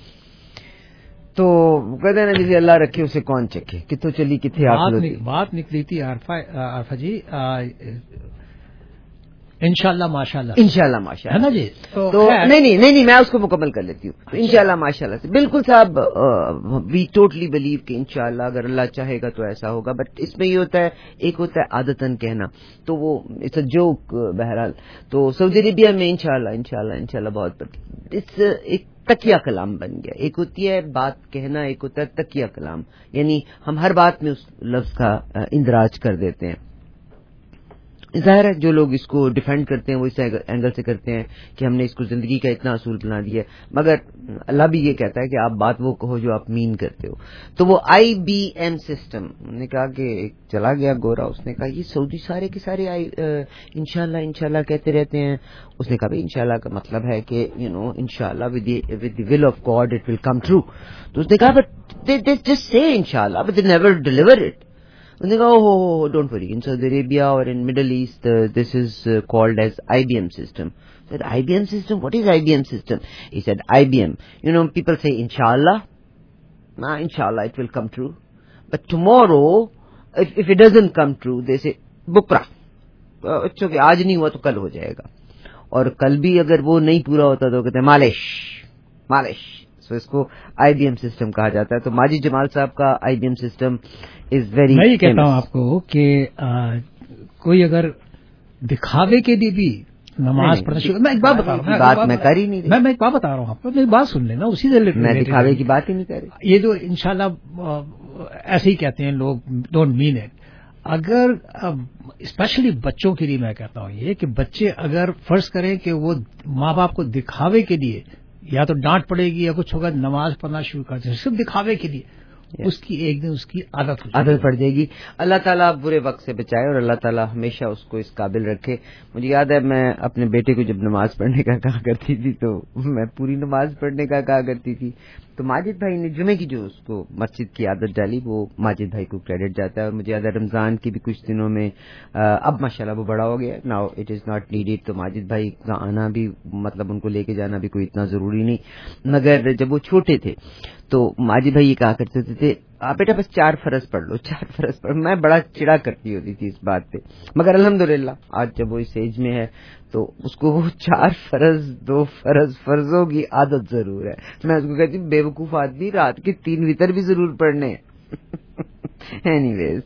تو کہتے ہیں نا جسے اللہ رکھے اسے کون چکے, کتوں چلی کتنے آپ بات نکلی تھی عارفہ جی, انشاءاللہ ماشاءاللہ, انشاءاللہ ماشاءاللہ ہے نا جی. تو نہیں نہیں نہیں میں اس کو مکمل کر لیتی ہوں. انشاءاللہ ماشاءاللہ سے بالکل صاحب, وی ٹوٹلی بلیو کہ انشاءاللہ اگر اللہ چاہے گا تو ایسا ہوگا. بٹ اس میں یہ ہوتا ہے, ایک ہوتا ہے عادتاً کہنا, تو وہ اٹس اے جوک. بہرحال تو سعودی عربیہ میں انشاءاللہ انشاءاللہ انشاءاللہ بہت بڑی ایک تکیہ کلام بن گیا. ایک ہوتی ہے بات کہنا, ایک ہوتا ہے تکیہ کلام, یعنی ہم ہر بات میں اس لفظ کا اندراج کر دیتے ہیں. ظاہر ہے جو لوگ اس کو ڈیفینڈ کرتے ہیں وہ اس اینگل سے کرتے ہیں کہ ہم نے اس کو زندگی کا اتنا اصول بنا دیا ہے, مگر اللہ بھی یہ کہتا ہے کہ آپ بات وہ کہو جو آپ مین کرتے ہو. تو وہ آئی بی ایم سسٹم نے کہا کہ چلا گیا گورا, اس نے کہا یہ سعودی سارے کے سارے انشاءاللہ انشاءاللہ کہتے رہتے ہیں. اس نے کہا بھائی انشاءاللہ کا مطلب ہے کہ یو نو انشاءاللہ with the will of God it will come true. تو اس نے کہا بٹ دے جسٹ سے انشاءاللہ but they never deliver it. انہوں نے کہا oh don't worry, in Saudi Arabia or in Middle East uh, this is uh, called as I B M system. I said I B M system? What is I B M system? He said I B M. You know, people say inshallah. Nah, inshallah it will come true. But tomorrow, if, if it doesn't come true, they say bukra. Uh, it's okay, آج نہیں ہوا تو کل ہو جائے گا. اور کل بھی اگر وہ نہیں پورا ہوتا تو کہتے ہیں مالش مالش. سو اس کو آئی بی ایم سسٹم کہا جاتا ہے. تو ماجد جمال صاحب کا I B M system is very, میں یہ کہتا ہوں آپ کو کہ کوئی اگر دکھاوے کے لیے بھی نماز پڑھنا شروع, میں ایک بات بتا رہا ہوں, بات میں کر ہی نہیں, میں ایک بات بتا رہا ہوں آپ کو, میری بات سن لینا, اسی سے میں دکھاوے کی بات ہی نہیں کر رہی. یہ جو انشاءاللہ ایسے ہی کہتے ہیں لوگ, ڈونٹ مین اٹ. اگر اسپیشلی بچوں کے لیے میں کہتا ہوں یہ کہ بچے اگر فرض کریں کہ وہ ماں باپ کو دکھاوے کے لیے یا تو ڈانٹ پڑے گی یا کچھ ہوگا, نماز پڑھنا شروع کر دیں صرف دکھاوے کے لیے, اس کی ایک دن اس کی عادت عادت پڑ جائے گی. اللہ تعالیٰ برے وقت سے بچائے اور اللہ تعالیٰ ہمیشہ اس کو اس قابل رکھے. مجھے یاد ہے میں اپنے بیٹے کو جب نماز پڑھنے کا کہا کرتی تھی تو میں پوری نماز پڑھنے کا کہا کرتی تھی, تو ماجد بھائی نے جمعے کی جو اس کو مسجد کی عادت ڈالی وہ ماجد بھائی کو کریڈٹ جاتا ہے. اور مجھے یاد ہے رمضان کی بھی کچھ دنوں میں, اب ماشاءاللہ وہ بڑا ہو گیا, now it is not needed. تو ماجد بھائی کا آنا بھی مطلب ان کو لے کے جانا بھی کوئی اتنا ضروری نہیں, مگر جب وہ چھوٹے تھے تو ماجد بھائی یہ کہا کرتے تھے آپ بیٹا بس چار فرض پڑھ لو, چار فرض پڑھ. میں بڑا چڑا کرتی ہوتی تھی اس بات پہ, مگر الحمدللہ آج جب وہ اس ایج میں ہے تو اس کو وہ چار فرض, دو فرض, فرضوں کی عادت ضرور ہے. میں اس کو کہتی ہوں بے وقوف آدمی, رات کے تین وتر بھی ضرور پڑھنے ہیں. اینی ویز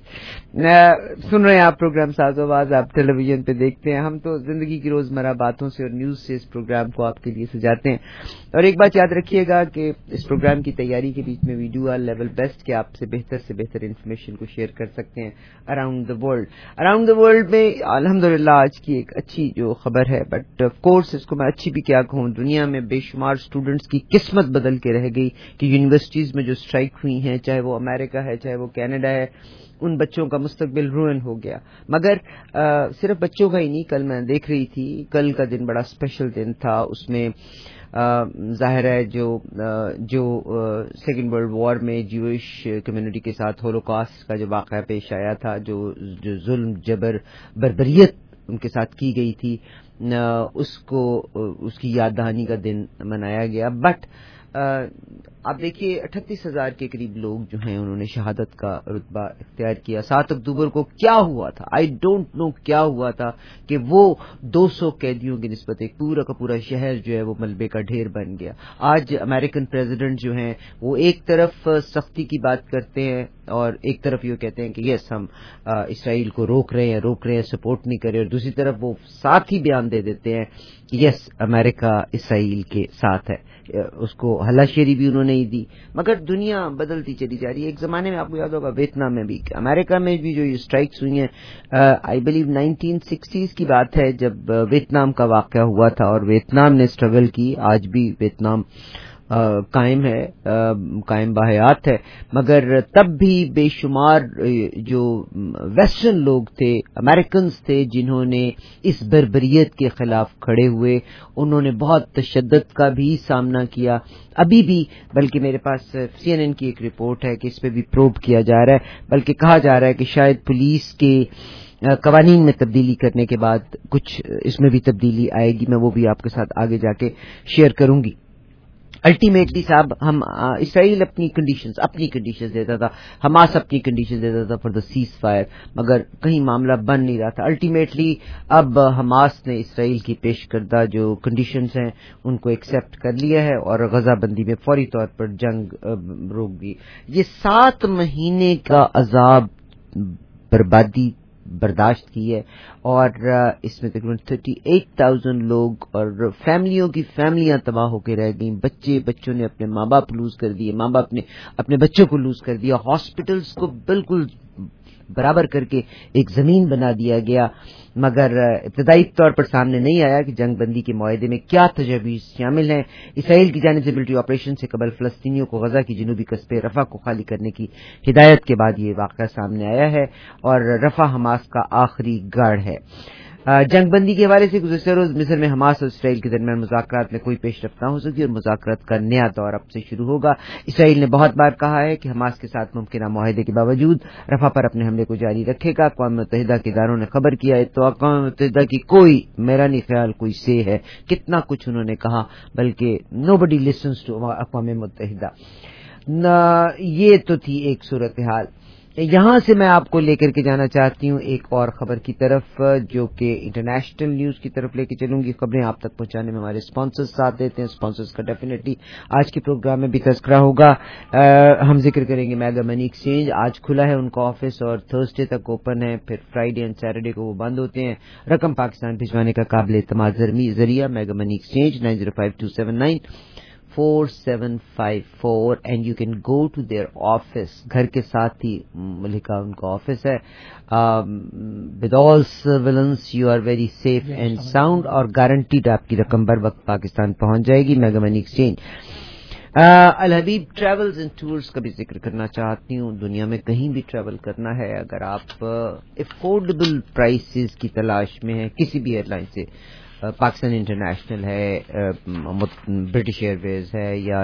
سن رہے ہیں آپ پروگرام ساز آواز, آپ ٹیلی ویژن پہ دیکھتے ہیں. ہم تو زندگی کی روزمرہ باتوں سے اور نیوز سے اس پروگرام کو آپ کے لیے سجاتے ہیں. اور ایک بات یاد رکھیے گا کہ اس پروگرام کی تیاری کے بیچ میں we do our level best کہ آپ سے بہتر سے بہتر انفارمیشن کو شیئر کر سکتے ہیں around the world. Around the world میں الحمدللہ آج کی ایک اچھی جو خبر ہے, بٹ آف کورس اس کو میں اچھی بھی کیا کہوں, دنیا میں بے شمار اسٹوڈنٹس کی قسمت بدل کے رہ گئی کہ یونیورسٹیز میں جو اسٹرائک ہوئی ہیں, چاہے وہ امریکہ ہے چاہے وہ کینیڈا ہے, ان بچوں کا مستقبل روئن ہو گیا. مگر آ, صرف بچوں کا ہی نہیں, کل میں دیکھ رہی تھی, کل کا دن بڑا اسپیشل دن تھا. اس میں ظاہر ہے جو جو سیکنڈ ورلڈ وار میں جوئش کمیونٹی کے ساتھ ہولوکاسٹ کا جو واقعہ پیش آیا تھا, جو جو ظلم جبر بربریت ان کے ساتھ کی گئی تھی, اس کو اس کی یاد دہانی کا دن منایا گیا. بٹ آپ دیکھیے اٹھتیس ہزار کے قریب لوگ جو ہیں انہوں نے شہادت کا رتبہ اختیار کیا. سات اکتوبر کو کیا ہوا تھا, آئی ڈونٹ نو کیا ہوا تھا کہ وہ دو سو قیدیوں کی نسبت ایک پورا کا پورا شہر جو ہے وہ ملبے کا ڈھیر بن گیا. آج امریکن پریزیڈنٹ جو ہیں وہ ایک طرف سختی کی بات کرتے ہیں اور ایک طرف یہ کہتے ہیں کہ یس ہم اسرائیل کو روک رہے ہیں روک رہے ہیں سپورٹ نہیں کر رہے, اور دوسری طرف وہ ساتھ ہی بیان دے دیتے ہیں کہ یس امریکہ اسرائیل کے ساتھ ہے. اس کو ہلا شیری بھی انہوں نے ہی دی. مگر دنیا بدلتی چلی جا رہی ہے. ایک زمانے میں آپ کو یاد ہوگا ویتنام میں بھی, امریکہ میں بھی جو یہ اسٹرائکس ہوئی ہیں, آئی بلیو نائنٹین سکسٹیز کی بات ہے جب ویتنام کا واقعہ ہوا تھا اور ویتنام نے اسٹرگل کی. آج بھی ویتنام قائم ہے, قائم باحیات ہے, مگر تب بھی بے شمار جو ویسٹرن لوگ تھے, امریکنز تھے, جنہوں نے اس بربریت کے خلاف کھڑے ہوئے. انہوں نے بہت تشدد کا بھی سامنا کیا ابھی بھی, بلکہ میرے پاس سی این این کی ایک رپورٹ ہے کہ اس پہ بھی پروب کیا جا رہا ہے, بلکہ کہا جا رہا ہے کہ شاید پولیس کے قوانین میں تبدیلی کرنے کے بعد کچھ اس میں بھی تبدیلی آئے گی. میں وہ بھی آپ کے ساتھ آگے جا کے شیئر کروں گی. الٹیمیٹلی صاحب ہم اسرائیل اپنی کنڈیشنز اپنی کنڈیشنز دیتا تھا, حماس اپنی کنڈیشنز دیتا تھا فار دا سیز فائر, مگر کہیں معاملہ بن نہیں رہا تھا. الٹیمیٹلی اب حماس نے اسرائیل کی پیش کردہ جو کنڈیشنز ہیں ان کو ایکسیپٹ کر لیا ہے اور غزہ بندی میں فوری طور پر جنگ روک دی. یہ سات مہینے کا عذاب بربادی برداشت کی ہے اور اس میں تقریباً تھرٹی ایٹ تھاؤزینڈ لوگ اور فیملیوں کی فیملیاں تباہ ہو کے رہ گئیں. بچے بچوں نے اپنے ماں باپ لوز کر دیے, ماں باپ نے اپنے بچوں کو لوز کر دیا, ہاسپٹلس کو بالکل برابر کر کے ایک زمین بنا دیا گیا. مگر ابتدائی طور پر سامنے نہیں آیا کہ جنگ بندی کے معاہدے میں کیا تجاویز شامل ہیں. اسرائیل کی جانب سے ملٹری آپریشن سے قبل فلسطینیوں کو غزہ کی جنوبی قصبے رفح کو خالی کرنے کی ہدایت کے بعد یہ واقعہ سامنے آیا ہے اور رفح حماس کا آخری گڑھ ہے. جنگ بندی کے حوالے سے گزشتہ روز مصر میں حماس اور اسرائیل کے درمیان مذاکرات میں کوئی پیش رفت نہ ہو سکی اور مذاکرات کا نیا دور اب سے شروع ہوگا. اسرائیل نے بہت بار کہا ہے کہ حماس کے ساتھ ممکنہ معاہدے کے باوجود رفح پر اپنے حملے کو جاری رکھے گا. اقوام متحدہ کے اداروں نے خبر کیا ہے تو اقوام متحدہ کی کوئی میرا نہیں خیال کوئی سے ہے, کتنا کچھ انہوں نے کہا, بلکہ نو بڈی لسنس ٹو اقوام متحدہ. یہ تو تھی ایک صورتحال. یہاں سے میں آپ کو لے کر کے جانا چاہتی ہوں ایک اور خبر کی طرف جو کہ انٹرنیشنل نیوز کی طرف لے کے چلوں گی. خبریں آپ تک پہنچانے میں ہمارے اسپانسرز ساتھ دیتے ہیں. اسپانسرز کا ڈیفینیٹلی آج کے پروگرام میں بھی تذکرہ ہوگا. ہم ذکر کریں گے میگا منی ایکسچینج. آج کھلا ہے ان کا آفس اور تھرسڈے تک اوپن ہے, پھر فرائیڈے اینڈ سیٹرڈے کو وہ بند ہوتے ہیں. رقم پاکستان بھجوانے کا قابل اعتماد ذریعہ mega money exchange nine zero five two seven nine four seven five four and you can go to their office. گھر کے ساتھ ہی ملکہ ان کا آفس ہے. With all surveillance you are very safe and sound اور گارنٹیڈ آپ کی رقم بر وقت پاکستان پہنچ جائے گی. Mega money exchange. Al-Habib travels and tours کا بھی ذکر کرنا چاہتی ہوں. دنیا میں کہیں بھی ٹریول کرنا ہے, اگر آپ افورڈیبل پرائسز کی تلاش میں ہیں کسی بھی ایئر لائن سے, پاکستان انٹرنیشنل ہے, برٹش ایئر ویز ہے, یا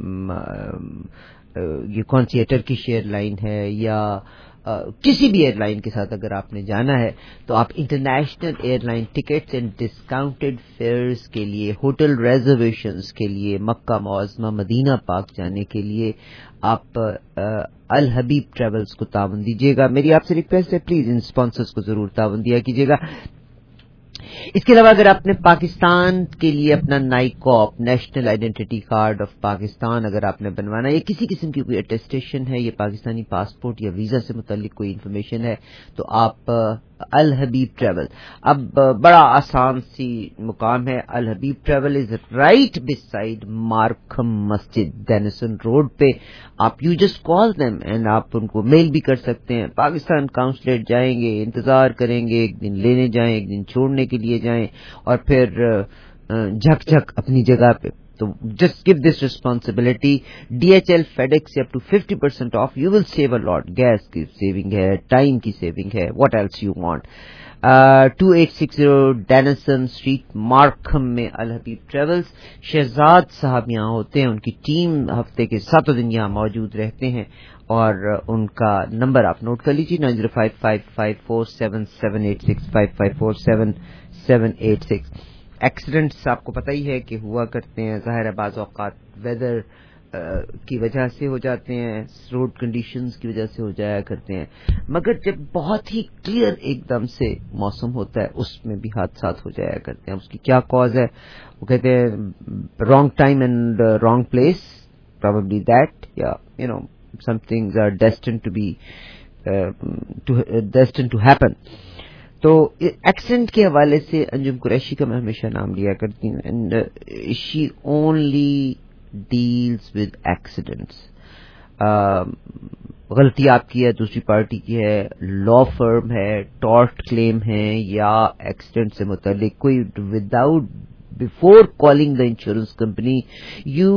یہ کون سی ہے ٹرکش ایئر لائن ہے, یا کسی بھی ایئر لائن کے ساتھ اگر آپ نے جانا ہے تو آپ international airline tickets and discounted fares کے لیے, ہوٹل ریزرویشنز کے لیے, مکہ معظمہ مدینہ پاک جانے کے لیے آپ الحبیب ٹریولز کو تعاون دیجیے گا. میری آپ سے ریکویسٹ ہے پلیز ان اسپانسرز کو ضرور تعاون دیا کیجیے گا. اس کے علاوہ اگر آپ نے پاکستان کے لیے اپنا NICOP national identity card of Pakistan اگر آپ نے بنوانا یا کسی قسم کی کوئی اٹیسٹیشن ہے یا پاکستانی پاسپورٹ یا ویزا سے متعلق کوئی انفارمیشن ہے تو آپ الحبیب ٹریول، اب بڑا آسان سی مقام ہے. Al-Habib travel is right beside Markham مسجد ڈینسن روڈ پہ. آپ you just call them and آپ ان کو میل بھی کر سکتے ہیں. پاکستان کاؤنسلیٹ جائیں گے، انتظار کریں گے، ایک دن لینے جائیں، ایک دن چھوڑنے کے لیے جائیں اور پھر جھک جھک اپنی جگہ پہ. تو just give this responsibility. D H L FedEx سے up to fifty percent off, you will save a lot. Gas کی سیونگ ہے، ٹائم کی سیونگ ہے، what else you want. Two eight six zero Denison street Markham میں الحبیب ٹریولز. شہزاد صاحب یہاں ہوتے ہیں، ان کی ٹیم ہفتے کے ساتوں دن یہاں موجود رہتے ہیں اور ان کا نمبر آپ نوٹ کر لیجیے nine zero five five five four seven seven eight six five five four seven seven eight six. Accidents آپ کو پتہ ہی ہے کہ ہوا کرتے ہیں، ظاہر ہے بعض اوقات ویدر کی وجہ سے ہو جاتے ہیں، روڈ کنڈیشنز کی وجہ سے ہو جایا کرتے ہیں، مگر جب بہت ہی کلیئر ایک دم سے موسم ہوتا ہے اس میں بھی حادثات ہو جایا کرتے ہیں. اس کی کیا کاز ہے؟ وہ کہتے ہیں wrong time and wrong place, probably that, یا you know some things are destined to be destined to happen. تو ایکسیڈنٹ کے حوالے سے انجم قریشی کا میں ہمیشہ نام لیا کرتی ہوں، and she only deals with accidents. غلطی آپ کی ہے، دوسری پارٹی کی ہے، لا فرم ہے، ٹارٹ کلیم ہے یا ایکسیڈنٹ سے متعلق کوئی، without before calling the insurance company you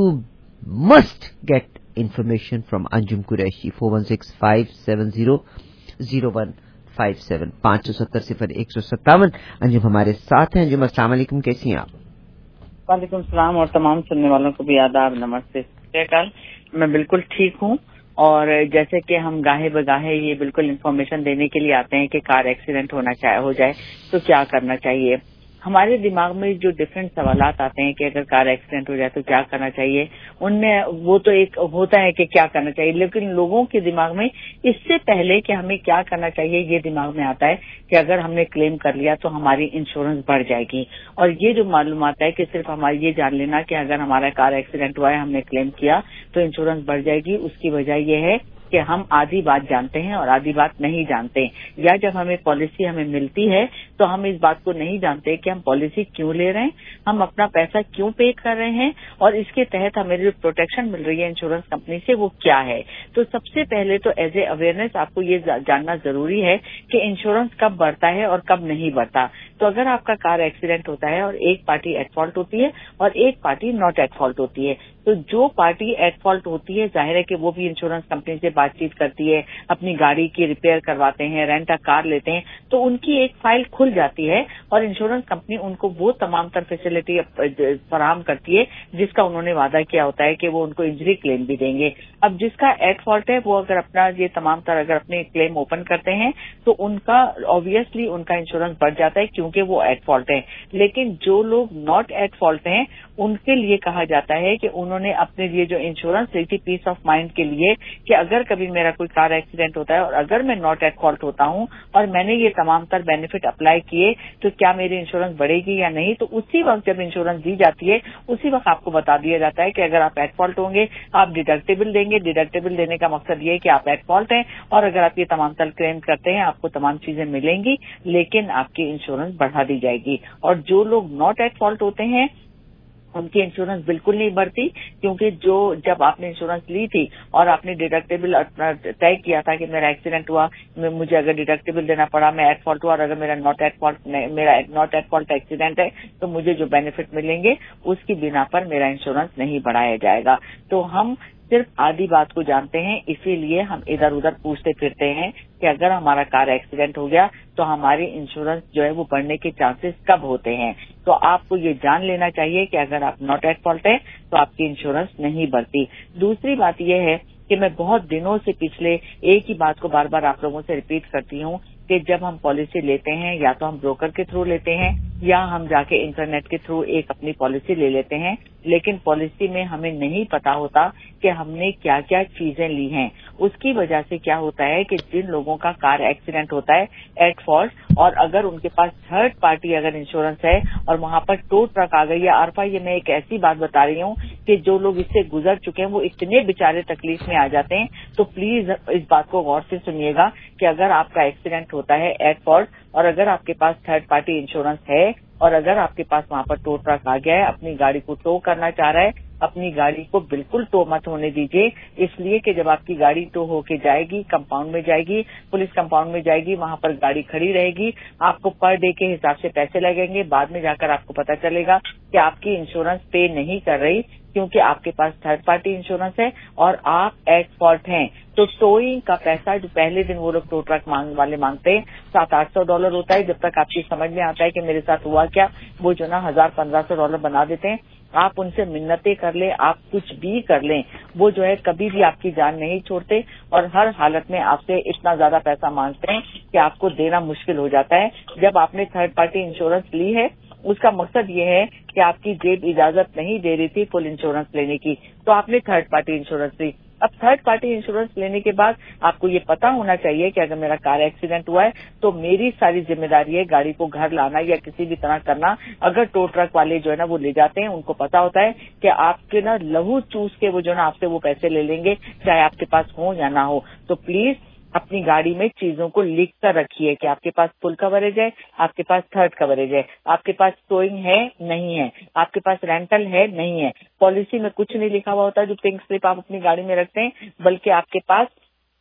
must get information from Anjum Qureshi. Four one six five seven zero zero one five seven پانچ سو ستر صفر ایک سو ستاون. انجم ہمارے ساتھ ہیں. انجم السلام علیکم، کیسی ہیں آپ؟ وعلیکم السلام، اور تمام سننے والوں کو بھی آداب، نمستے. میں بالکل ٹھیک ہوں، اور جیسے کہ ہم گاہے بگاہے یہ بالکل انفارمیشن دینے کے لیے آتے ہیں کہ کار ایکسیڈنٹ ہونا چاہے ہو جائے تو کیا کرنا چاہیے. ہمارے دماغ میں جو ڈفرینٹ سوالات آتے ہیں کہ اگر کار ایکسیڈنٹ ہو جائے تو کیا کرنا چاہیے، ان میں وہ تو ایک ہوتا ہے کہ کیا کرنا چاہیے، لیکن لوگوں کے دماغ میں اس سے پہلے کہ ہمیں کیا کرنا چاہیے یہ دماغ میں آتا ہے کہ اگر ہم نے کلیم کر لیا تو ہماری انشورنس بڑھ جائے گی. اور یہ جو معلومات ہے کہ صرف ہماری یہ جان لینا کہ اگر ہمارا کار ایکسیڈنٹ ہوا ہے، ہم نے کلیم کیا تو انشورنس بڑھ جائے گی، اس کی وجہ یہ ہے کہ ہم آدھی بات جانتے ہیں اور آدھی بات نہیں جانتے. یا جب ہمیں پالیسی ہمیں ملتی ہے تو ہم اس بات کو نہیں جانتے کہ ہم پالیسی کیوں لے رہے ہیں، ہم اپنا پیسہ کیوں پے کر رہے ہیں، اور اس کے تحت ہمیں جو پروٹیکشن مل رہی ہے انشورنس کمپنی سے وہ کیا ہے. تو سب سے پہلے تو ایز اے اویئرنیس آپ کو یہ جاننا ضروری ہے کہ انشورنس کب بڑھتا ہے اور کب نہیں بڑھتا. تو اگر آپ کا کار ایکسیڈنٹ ہوتا ہے اور ایک پارٹی ایٹ فالٹ ہوتی ہے اور ایک پارٹی ناٹ ایٹ فالٹ ہوتی ہے، تو جو پارٹی ایٹ فالٹ ہوتی ہے ظاہر ہے کہ وہ بھی انشورنس کمپنی سے بات چیت کرتی ہے، اپنی گاڑی کی ریپیئر کرواتے ہیں، رینٹ کار لیتے ہیں، تو ان کی ایک فائل کھل جاتی ہے اور انشورنس کمپنی ان کو وہ تمام تر فیسلٹی فراہم کرتی ہے جس کا انہوں نے وعدہ کیا ہوتا ہے کہ وہ ان کو انجری کلیم بھی دیں گے. اب جس کا ایٹ فالٹ ہے وہ اگر اپنا یہ تمام تر اگر اپنے کلیم اوپن کرتے ہیں تو ان کا آبویسلی ان کا انشورنس بڑھ جاتا ہے کیونکہ وہ ایٹ فالٹ ہے. لیکن جو لوگ ناٹ ایٹ فالٹ ہیں ان کے لیے کہا جاتا ہے کہ انہوں نے اپنے لیے جو انشورنس لی تھی پیس آف مائنڈ کے لیے کہ اگر کبھی میرا کوئی کار ایکسیڈنٹ ہوتا ہے اور اگر میں ناٹ ایٹ فالٹ ہوتا ہوں اور میں نے یہ تمام تر بینیفٹ اپلائی کیے تو کیا میری انشورنس بڑھے گی یا نہیں. تو اسی وقت جب انشورنس دی جاتی ہے اسی وقت آپ کو بتا دیا جاتا ہے کہ اگر آپ ایٹ فالٹ ہوں گے آپ ڈیڈکٹیبل دیں گے. ڈیڈکٹیبل دینے کا مقصد یہ ہے کہ آپ ایٹ فالٹ ہیں اور اگر آپ یہ تمام تر کلیم کرتے ہیں آپ کو تمام چیزیں ملیں گی لیکن آپ کی انشورنس بڑھا دی جائے گی. اور جو لوگ ناٹ ایٹ فالٹ ہوتے ہیں ان کی انشورنس بالکل نہیں بڑھتی کیونکہ جو جب آپ نے انشورنس لی تھی اور آپ نے ڈیڈکٹیبل طے کیا تھا کہ میرا ایکسیڈنٹ ہوا مجھے اگر ڈیڈکٹیبل دینا پڑا میں ایٹ فالٹ ہوا اور اگر میرا ناٹ ایٹ فالٹ میرا ناٹ ایٹ فالٹ ایکسیڈنٹ ہے تو مجھے جو بینیفٹ ملیں گے اس کی بنا پر میرا انشورنس نہیں بڑھایا جائے گا. تو ہم صرف آدھی بات کو جانتے ہیں اسی لیے ہم ادھر ادھر پوچھتے پھرتے ہیں کہ اگر ہمارا کار ایکسیڈنٹ ہو گیا تو ہماری انشورنس جو ہے وہ بڑھنے کے چانسز کب ہوتے ہیں. تو آپ کو یہ جان لینا چاہیے کہ اگر آپ ناٹ ایٹ فالٹ ہے تو آپ کی انشورنس نہیں بڑھتی. دوسری بات یہ ہے کہ میں بہت دنوں سے پچھلے ایک ہی بات کو بار بار آپ لوگوں سے ریپیٹ کرتی ہوں کہ جب ہم پالیسی لیتے ہیں یا تو ہم بروکر کے تھرو لیتے ہیں یا ہم جا کے انٹرنیٹ کے تھرو ایک اپنی پالیسی لے لیتے ہیں لیکن پالیسی میں ہمیں نہیں پتا ہوتا کہ ہم نے کیا کیا چیزیں لی ہیں उसकी वजह से क्या होता है कि जिन लोगों का कार एक्सीडेंट होता है एट फॉल्ट, और अगर उनके पास थर्ड पार्टी अगर इंश्योरेंस है और वहां पर टो ट्रक आ गई है, आरफा ये मैं एक ऐसी बात बता रही हूँ कि जो लोग इससे गुजर चुके हैं वो इतने बेचारे तकलीफ में आ जाते हैं। तो प्लीज इस बात को गौर से सुनिएगा कि अगर आपका एक्सीडेंट होता है एट फॉल्ट और अगर आपके पास थर्ड पार्टी इंश्योरेंस है और अगर आपके पास वहां पर टो ट्रक आ गया है, अपनी गाड़ी को टो करना चाह रहा है, अपनी गाड़ी को बिल्कुल टो मत होने दीजिए, इसलिए कि जब आपकी गाड़ी टो होके जाएगी, कंपाउंड में जाएगी, पुलिस कंपाउंड में जाएगी, वहां पर गाड़ी खड़ी रहेगी, आपको पर डे के हिसाब से पैसे लगेंगे, बाद में जाकर आपको पता चलेगा कि आपकी इंश्योरेंस पे नहीं कर रही क्योंकि आपके पास थर्ड पार्टी इंश्योरेंस है और आप एट फॉल्ट हैं। तो टोइंग का पैसा जो पहले दिन वो लोग टो ट्रक मांग वाले मांगते हैं सात आठ सौ डॉलर होता है, जब तक आपकी समझ में आता है कि मेरे साथ हुआ क्या, वो जो ना हजार पंद्रह सौ डॉलर बना देते हैं। आप उनसे मिन्नतें कर लें, आप कुछ भी कर लें, वो जो है कभी भी आपकी जान नहीं छोड़ते और हर हालत में आपसे इतना ज्यादा पैसा मांगते हैं कि आपको देना मुश्किल हो जाता है। जब आपने थर्ड पार्टी इंश्योरेंस ली है उसका मकसद ये है कि आपकी जेब इजाजत नहीं दे रही थी फुल इंश्योरेंस लेने की, तो आपने थर्ड पार्टी इंश्योरेंस ली। अब थर्ड पार्टी इंश्योरेंस लेने के बाद आपको ये पता होना चाहिए कि अगर मेरा कार एक्सीडेंट हुआ है तो मेरी सारी जिम्मेदारी है गाड़ी को घर लाना या किसी भी तरह करना। अगर टो ट्रक वाले जो है ना वो ले जाते हैं, उनको पता होता है कि आपके ना लहू चूस के वो जो ना आपसे वो पैसे ले लेंगे, चाहे आपके पास हो या ना हो। तो प्लीज अपनी गाड़ी में चीजों को लिख कर रखिए कि आपके पास फुल कवरेज है, आपके पास थर्ड कवरेज है, आपके पास टोइंग है नहीं है, आपके पास रेंटल है नहीं है। पॉलिसी में कुछ नहीं लिखा हुआ होता जो पिंक स्लिप आप अपनी गाड़ी में रखते हैं, बल्कि आपके पास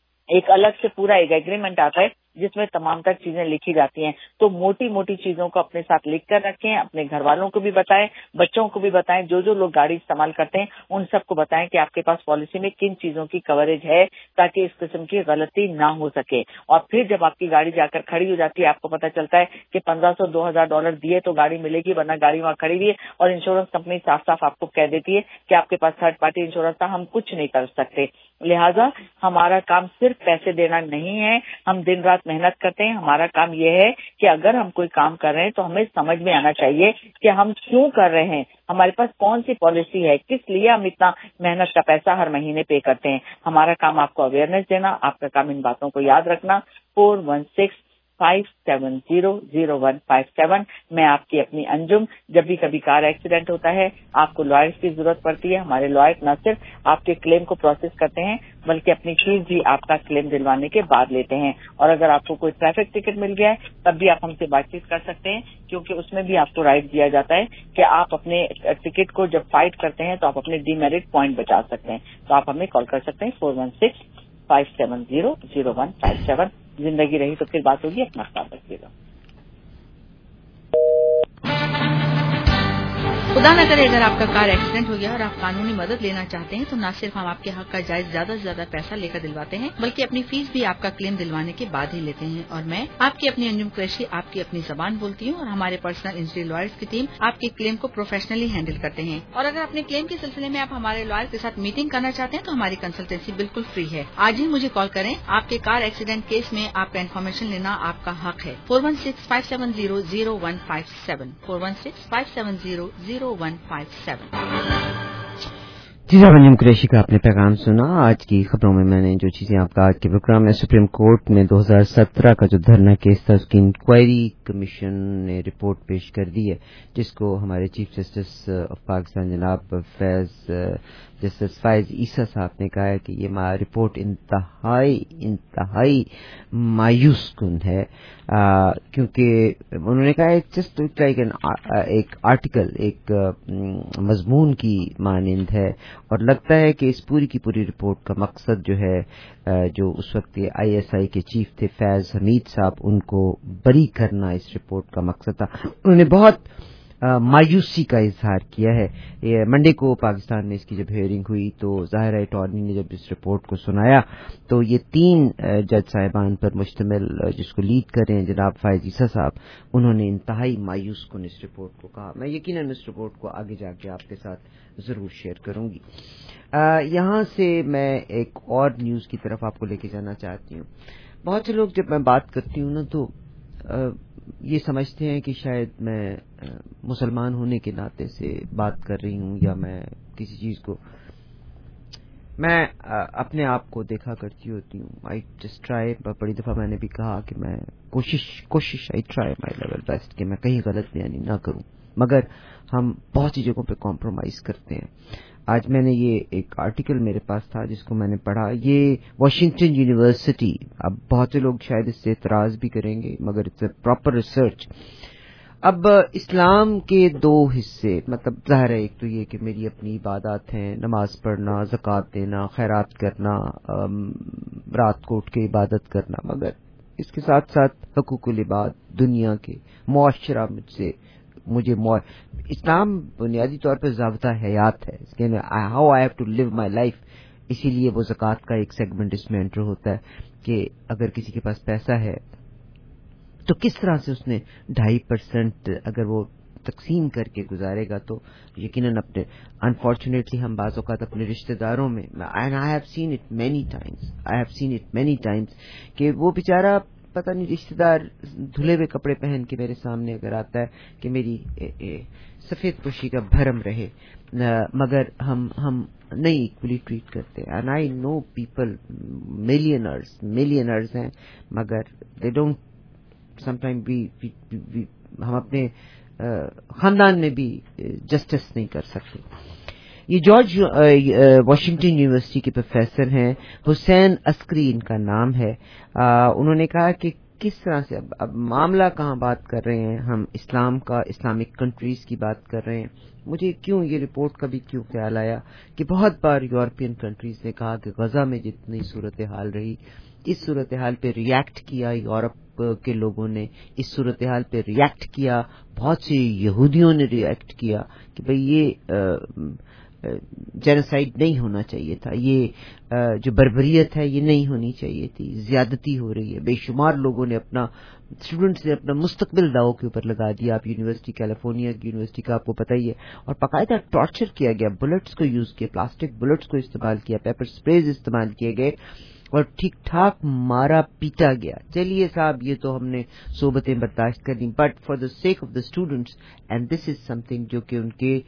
एक अलग से पूरा एक एग्रीमेंट आता है जिसमें तमाम तर चीजें लिखी जाती हैं। तो मोटी मोटी चीजों को अपने साथ लिख कर रखें, अपने घर वालों को भी बताएं, बच्चों को भी बताएं, जो जो लोग गाड़ी इस्तेमाल करते हैं उन सबको बताएं कि आपके पास पॉलिसी में किन चीजों की कवरेज है ताकि इस किस्म की गलती ना हो सके। और फिर जब आपकी गाड़ी जाकर खड़ी हो जाती है, आपको पता चलता है कि पंद्रह सौ दो हजार डॉलर दिए तो गाड़ी मिलेगी, वरना गाड़ी वहां खड़ी हुई है और इंश्योरेंस कंपनी साफ साफ आपको कह देती है कि आपके पास थर्ड पार्टी इंश्योरेंस था, हम कुछ नहीं कर सकते। लिहाजा हमारा काम सिर्फ पैसे देना नहीं है, हम दिन रात मेहनत करते हैं। हमारा काम यह है कि अगर हम कोई काम कर रहे हैं तो हमें समझ में आना चाहिए कि हम क्यों कर रहे हैं, हमारे पास कौन सी पॉलिसी है, किस लिए हम इतना मेहनत का पैसा हर महीने पे करते हैं। हमारा काम आपको अवेयरनेस देना, आपका काम इन बातों को याद रखना। Four one six five seven zero zero one five seven. मैं आपकी अपनी अंजुम। जब भी कभी कार एक्सीडेंट होता है, आपको लॉयर्स की जरूरत पड़ती है, हमारे लॉयर न सिर्फ आपके क्लेम को प्रोसेस करते हैं बल्कि अपनी फीस भी आपका क्लेम दिलवाने के बाद लेते हैं। और अगर आपको कोई ट्रैफिक टिकट मिल गया है तब भी आप हमसे बातचीत कर सकते हैं, क्योंकि उसमें भी आपको राइट दिया जाता है कि आप अपने टिकट को जब फाइट करते हैं तो आप अपने डीमेरिट पॉइंट बचा सकते हैं। तो आप हमें कॉल कर सकते हैं four one six five seven zero zero one five seven. जिंदगी रही तो फिर बात होगी, अपना ख्याल रखिएगा। खुदा न करे अगर आपका कार एक्सीडेंट हो गया और आप कानूनी मदद लेना चाहते हैं तो न सिर्फ हम आपके हक का जायज ज्यादा से ज्यादा पैसा लेकर दिलवाते हैं बल्कि अपनी फीस भी आपका क्लेम दिलवाने के बाद ही लेते हैं। और मैं आपकी अपनी अंजुम कुरैशी आपकी अपनी जबान बोलती हूँ और हमारे पर्सनल इंजरी लॉयर्स की टीम आपके क्लेम को प्रोफेशनली हैंडल करते हैं। और अगर अपने क्लेम के सिलसिले में आप हमारे लॉयर के साथ मीटिंग करना चाहते हैं तो हमारी कंसल्टेंसी बिल्कुल फ्री है। आज ही मुझे कॉल करें। आपके कार एक्सीडेंट केस में आपका इन्फॉर्मेशन लेना आपका हक है। Four one six five seven zero zero one five seven four one six five seven zero zero one five seven. जी साहब, अंजुम कुरैशी का आपने पैगाम सुना। आज की खबरों में मैंने जो चीजें आपका आज के प्रोग्राम में, सुप्रीम कोर्ट में दो हज़ार सत्रह का जो धरना केस था उसकी इंक्वायरी कमीशन ने रिपोर्ट पेश कर दी है, जिसको हमारे चीफ जस्टिस ऑफ पाकिस्तान जनाब फैज जस्टिस फायज ईसा साहब ने कहा है कि ये रिपोर्ट इंतहाई इंतहाई मायूस कुन है, आ, क्योंकि उन्होंने कहा है जस्ट लाइक एन एक आर्टिकल, एक मजमून की मानिंद है। और लगता है कि इस पूरी की पूरी रिपोर्ट का मकसद जो है, जो उस वक्त आई एस आई के चीफ थे फैज हमीद साहब, उनको बरी करना इस रिपोर्ट का मकसद था। उन्होंने बहुत मायूसी का इजहार किया है। मंडे को पाकिस्तान में इसकी जब हियरिंग हुई तो ज़ाहिर है अटॉर्नी ने जब इस रिपोर्ट को सुनाया तो ये तीन जज साहिबान पर मुश्तमिल, जिसको लीड कर रहे हैं जनाब फायज ईसा साहब, उन्होंने इंतहाई मायूस कुन इस रिपोर्ट को कहा। मैं यकीनन इस रिपोर्ट को आगे जाके आपके साथ जरूर शेयर करूंगी। यहाँ से मैं एक और न्यूज़ की तरफ आपको लेके जाना चाहती हूँ। बहुत से लोग जब मैं बात करती हूँ ना तो आ, ये समझते हैं कि शायद मैं मुसलमान होने के नाते से बात कर रही हूँ या मैं किसी चीज को میں اپنے آپ کو دیکھا کرتی ہوتی ہوں. I just try. بڑی دفعہ میں نے بھی کہا کہ میں کوشش کوشش I try my level best کہ میں کہیں غلط بیانی نہ کروں, مگر ہم بہت سی جگہوں پہ کمپرومائز کرتے ہیں. آج میں نے یہ ایک آرٹیکل میرے پاس تھا جس کو میں نے پڑھا. یہ واشنگٹن یونیورسٹی, اب بہت سے لوگ شاید اس سے اعتراض بھی کریں گے مگر اٹس اے پراپر ریسرچ. اب اسلام کے دو حصے, مطلب ظاہر ہے ایک تو یہ کہ میری اپنی عبادات ہیں, نماز پڑھنا, زکوٰۃ دینا, خیرات کرنا, رات کو اٹھ کے عبادت کرنا, مگر اس کے ساتھ ساتھ حقوق العباد, دنیا کے معاشرہ مجھ سے مجھے مو... اسلام بنیادی طور پہ ضابطہ حیات ہے, how I have to live my life. اسی لیے وہ زکوٰۃ کا ایک سیگمنٹ اس میں انٹر ہوتا ہے کہ اگر کسی کے پاس پیسہ ہے تو کس طرح سے اس نے ڈھائی پرسینٹ اگر وہ تقسیم کر کے گزارے گا تو یقیناً اپنے انفارچونیٹلی ہم بعض اوقات اپنے رشتہ داروں میں I have seen it many times I have seen it many times کہ وہ بیچارہ پتہ نہیں رشتہ دار دھلے ہوئے کپڑے پہن کے میرے سامنے اگر آتا ہے کہ میری اے اے سفید پوشی کا بھرم رہے, مگر ہم ہم نہیں ایکولی ٹریٹ کرتے. And I know people millionaires millionaires ہیں مگر دے ڈونٹ سم ٹائم بھی ہم اپنے خاندان میں بھی جسٹس نہیں کر سکتے. یہ جارج واشنگٹن یونیورسٹی کے پروفیسر ہیں, حسین عسکری ان کا نام ہے. انہوں نے کہا کہ کس طرح سے اب, اب معاملہ کہاں بات کر رہے ہیں ہم, اسلام کا, اسلامک کنٹریز کی بات کر رہے ہیں. مجھے کیوں یہ رپورٹ کا بھی کیوں خیال آیا کہ بہت بار یورپین کنٹریز نے کہا کہ غزہ میں جتنی صورتحال رہی, اس صورتحال پہ ریئیکٹ کیا یورپ کے لوگوں نے, اس صورتحال پہ ریئیکٹ کیا بہت سے یہودیوں نے ریئیکٹ کیا کہ بھئی یہ جینوسائیڈ نہیں ہونا چاہیے تھا, یہ جو بربریت ہے یہ نہیں ہونی چاہیے تھی, زیادتی ہو رہی ہے. بے شمار لوگوں نے اپنا اسٹوڈنٹس نے اپنا مستقبل داؤ کے اوپر لگا دیا. آپ یونیورسٹی کیلیفورنیا کی یونیورسٹی کا آپ کو پتہ ہی ہے, اور باقاعدہ ٹارچر کیا گیا, بلٹس کو یوز کیا, پلاسٹک بلٹس کو استعمال کیا, پیپر اسپریز استعمال کیے گئے اور ٹھیک ٹھاک مارا پیٹا گیا. چلیے صاحب یہ تو ہم نے صحبتیں برداشت کرنی, but for the sake of the students, and this is something جو کہ ان کے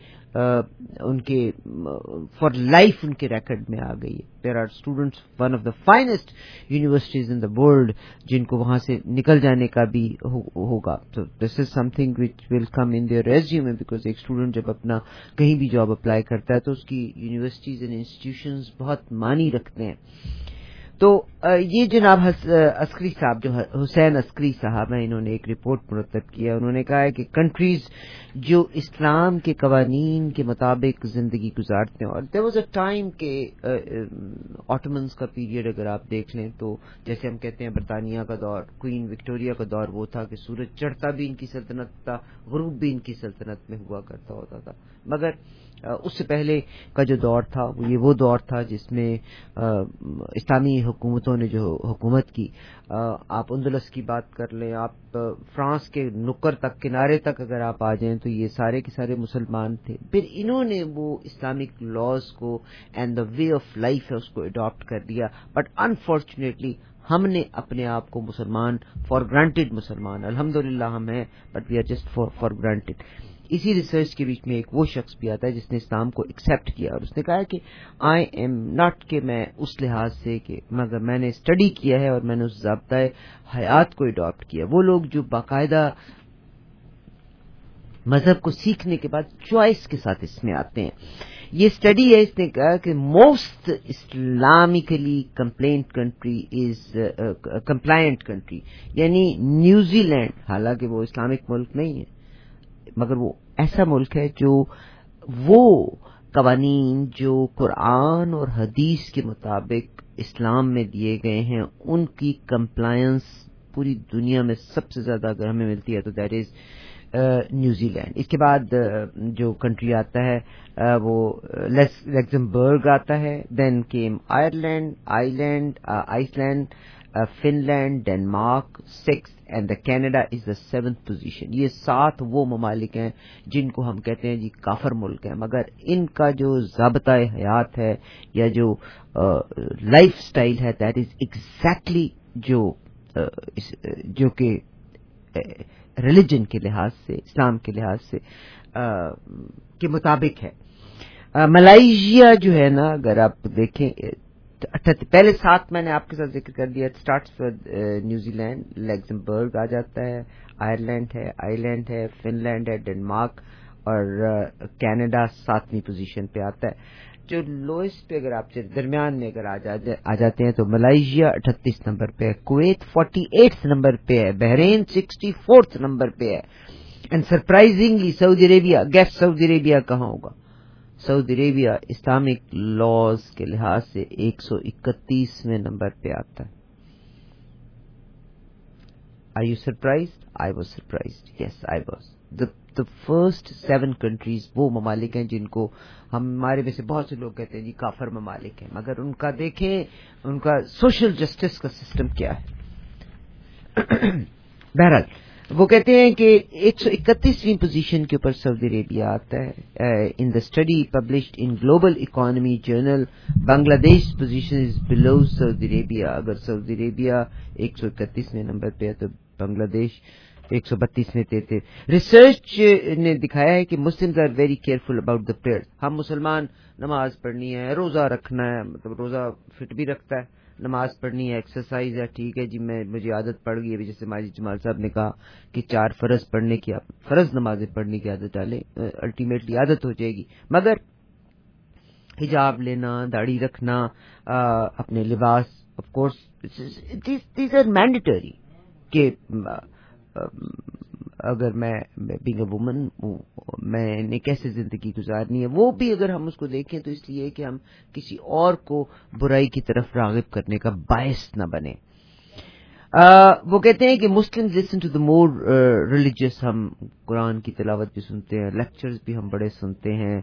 ان کے فار لائف ان کے ریکارڈ میں آ گئی ہے. There are students one of the finest universities in the world جن کو وہاں سے نکل جانے کا بھی ہوگا. تو this is something which will come in their resume, because ایک اسٹوڈنٹ جب اپنا کہیں بھی جاب اپلائی کرتا ہے تو اس کی یونیورسٹیز اینڈ انسٹیٹیوشنز بہت معنی رکھتے ہیں. تو یہ جناب عسکری صاحب جو حسین عسکری صاحب ہیں, انہوں نے ایک رپورٹ مرتب کیا. انہوں نے کہا ہے کہ کنٹریز جو اسلام کے قوانین کے مطابق زندگی گزارتے ہیں, اور دیر واز اے ٹائم کہ آٹومنز کا پیریڈ اگر آپ دیکھ لیں تو جیسے ہم کہتے ہیں برطانیہ کا دور, کوئین وکٹوریہ کا دور وہ تھا کہ سورج چڑھتا بھی ان کی سلطنت تھا, غروب بھی ان کی سلطنت میں ہوا کرتا ہوتا تھا. مگر اس سے پہلے کا جو دور تھا وہ یہ وہ دور تھا جس میں اسلامی حکومتوں نے جو حکومت کی. آپ اندلس کی بات کر لیں, آپ فرانس کے نکر تک, کنارے تک اگر آپ آ جائیں تو یہ سارے کے سارے مسلمان تھے. پھر انہوں نے وہ اسلامک لاز کو and the way of life ہے اس کو اڈاپٹ کر دیا. بٹ انفارچونیٹلی ہم نے اپنے آپ کو مسلمان فار گرانٹیڈ مسلمان الحمدللہ ہم ہیں, but we are just for for granted. اسی ریسرچ کے بیچ میں ایک وہ شخص بھی آتا ہے جس نے اسلام کو ایکسیپٹ کیا, اور اس نے کہا کہ آئی ایم ناٹ کہ میں اس لحاظ سے کہ مگر میں نے اسٹڈی کیا ہے اور میں نے اس ضابطۂ حیات کو اڈاپٹ کیا. وہ لوگ جو باقاعدہ مذہب کو سیکھنے کے بعد چوائس کے ساتھ اس میں آتے ہیں. یہ اسٹڈی ہے, اس نے کہا کہ most Islamically complaint country is compliant country, یعنی نیوزی لینڈ, حالانکہ وہ اسلامک ملک نہیں ہے مگر وہ ایسا ملک ہے جو وہ قوانین جو قرآن اور حدیث کے مطابق اسلام میں دیے گئے ہیں ان کی کمپلائنس پوری دنیا میں سب سے زیادہ اگر ہمیں ملتی ہے تو دیٹ از نیوزی لینڈ. اس کے بعد جو کنٹری آتا ہے وہ لگزمبرگ آتا ہے, then came Ireland, island, Iceland, Finland, Denmark six, and the Canada is the seventh position. یہ سات وہ ممالک ہیں جن کو ہم کہتے ہیں جی کافر ملک ہیں, مگر ان کا جو ضابطۂ حیات ہے یا جو لائف سٹائل ہے دیٹ از ایگزیکٹلی جو جو کہ ریلیجن کے لحاظ سے, اسلام کے لحاظ سے کے مطابق ہے. ملائیشیا جو ہے نا اگر آپ دیکھیں پہلے سات میں نے آپ کے ساتھ ذکر کر دیا. Starts with New Zealand, Luxembourg آ جاتا ہے, آئرلینڈ ہے, آئی لینڈ ہے, فن لینڈ ہے, ڈنمارک اور کینیڈا ساتویں پوزیشن پہ آتا ہے. جو لوئسٹ پہ اگر آپ درمیان میں اگر آ جاتے ہیں تو ملائیشیا اٹھتیس نمبر پہ ہے, کویت فورٹی ایٹ نمبر پہ ہے, بحرین سکسٹی فورتھ نمبر پہ ہے, and surprisingly Saudi Arabia. Guess Saudi Arabia کہاں ہوگا؟ سعودی عربیہ اسلامک لاز کے لحاظ سے ایک سو اکتیسویں نمبر پہ آتا ہے. Are you surprised? I was surprised. Yes I was. the first seven countries وہ ممالک ہیں جن کو ہمارے میں سے بہت سے لوگ کہتے ہیں جی کافر ممالک ہیں, مگر ان کا دیکھیں ان کا سوشل جسٹس کا سسٹم کیا ہے. بہرحال وہ کہتے ہیں کہ ایک سو اکتیسویں پوزیشن کے اوپر سعودی عربیہ آتا ہے. In the study published in global economy journal Bangladesh position از بلو سعودی عربیہ. اگر سعودی عربیہ ایک سو اکتیسویں نمبر پہ ہے تو بنگلہ دیش ایک سو بتیس میں تھے. ریسرچ نے دکھایا ہے کہ Muslims are very careful about the prayer. ہم مسلمان نماز پڑھنی ہے, روزہ رکھنا ہے, مطلب روزہ فٹ بھی رکھتا ہے, نماز پڑھنی ہے, ایکسرسائز ہے, ٹھیک ہے جی میں مجھے عادت پڑ گئی ہے, جیسے ماجد جمال صاحب نے کہا کہ چار فرض پڑھنے کی فرض نمازیں پڑھنے کی عادت ڈالیں, الٹیمیٹلی عادت ہو جائے گی. مگر حجاب لینا, داڑھی رکھنا, اپنے لباس of course these are mandatory کہ اگر میں بینگ اے وومن میں نے کیسے زندگی گزارنی ہے, وہ بھی اگر ہم اس کو دیکھیں تو اس لیے کہ ہم کسی اور کو برائی کی طرف راغب کرنے کا باعث نہ بنے. وہ کہتے ہیں کہ مسلم listen to the more religious. ہم قرآن کی تلاوت بھی سنتے ہیں, لیکچرز بھی ہم بڑے سنتے ہیں,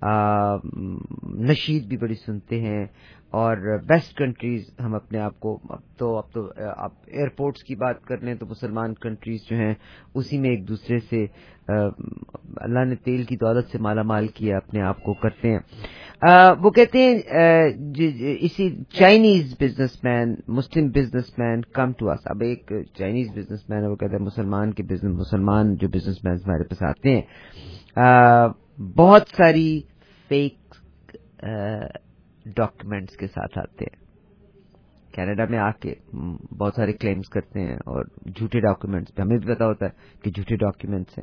نشید بھی بڑی سنتے ہیں, اور بیسٹ کنٹریز ہم اپنے آپ کو اب تو اب تو آپ ایئرپورٹس کی بات کر لیں تو مسلمان کنٹریز جو ہیں اسی میں ایک دوسرے سے اللہ نے تیل کی دولت سے مالا مال کیا اپنے آپ کو کرتے ہیں. وہ کہتے ہیں اسی Chinese businessman Muslim businessman come to us. اب ایک چائنیز بزنس مین ہے, وہ کہتے ہیں مسلمان کے بزنس مسلمان جو بزنس مین ہمارے پاس آتے ہیں بہت ساری فیک ڈاکیومنٹس کے ساتھ آتے ہیں. کینیڈا میں آ کے بہت سارے کلیمز کرتے ہیں اور جھوٹے ڈاکیومنٹس پہ ہمیں بھی پتا ہوتا ہے کہ جھوٹے ڈاکیومنٹس ہیں.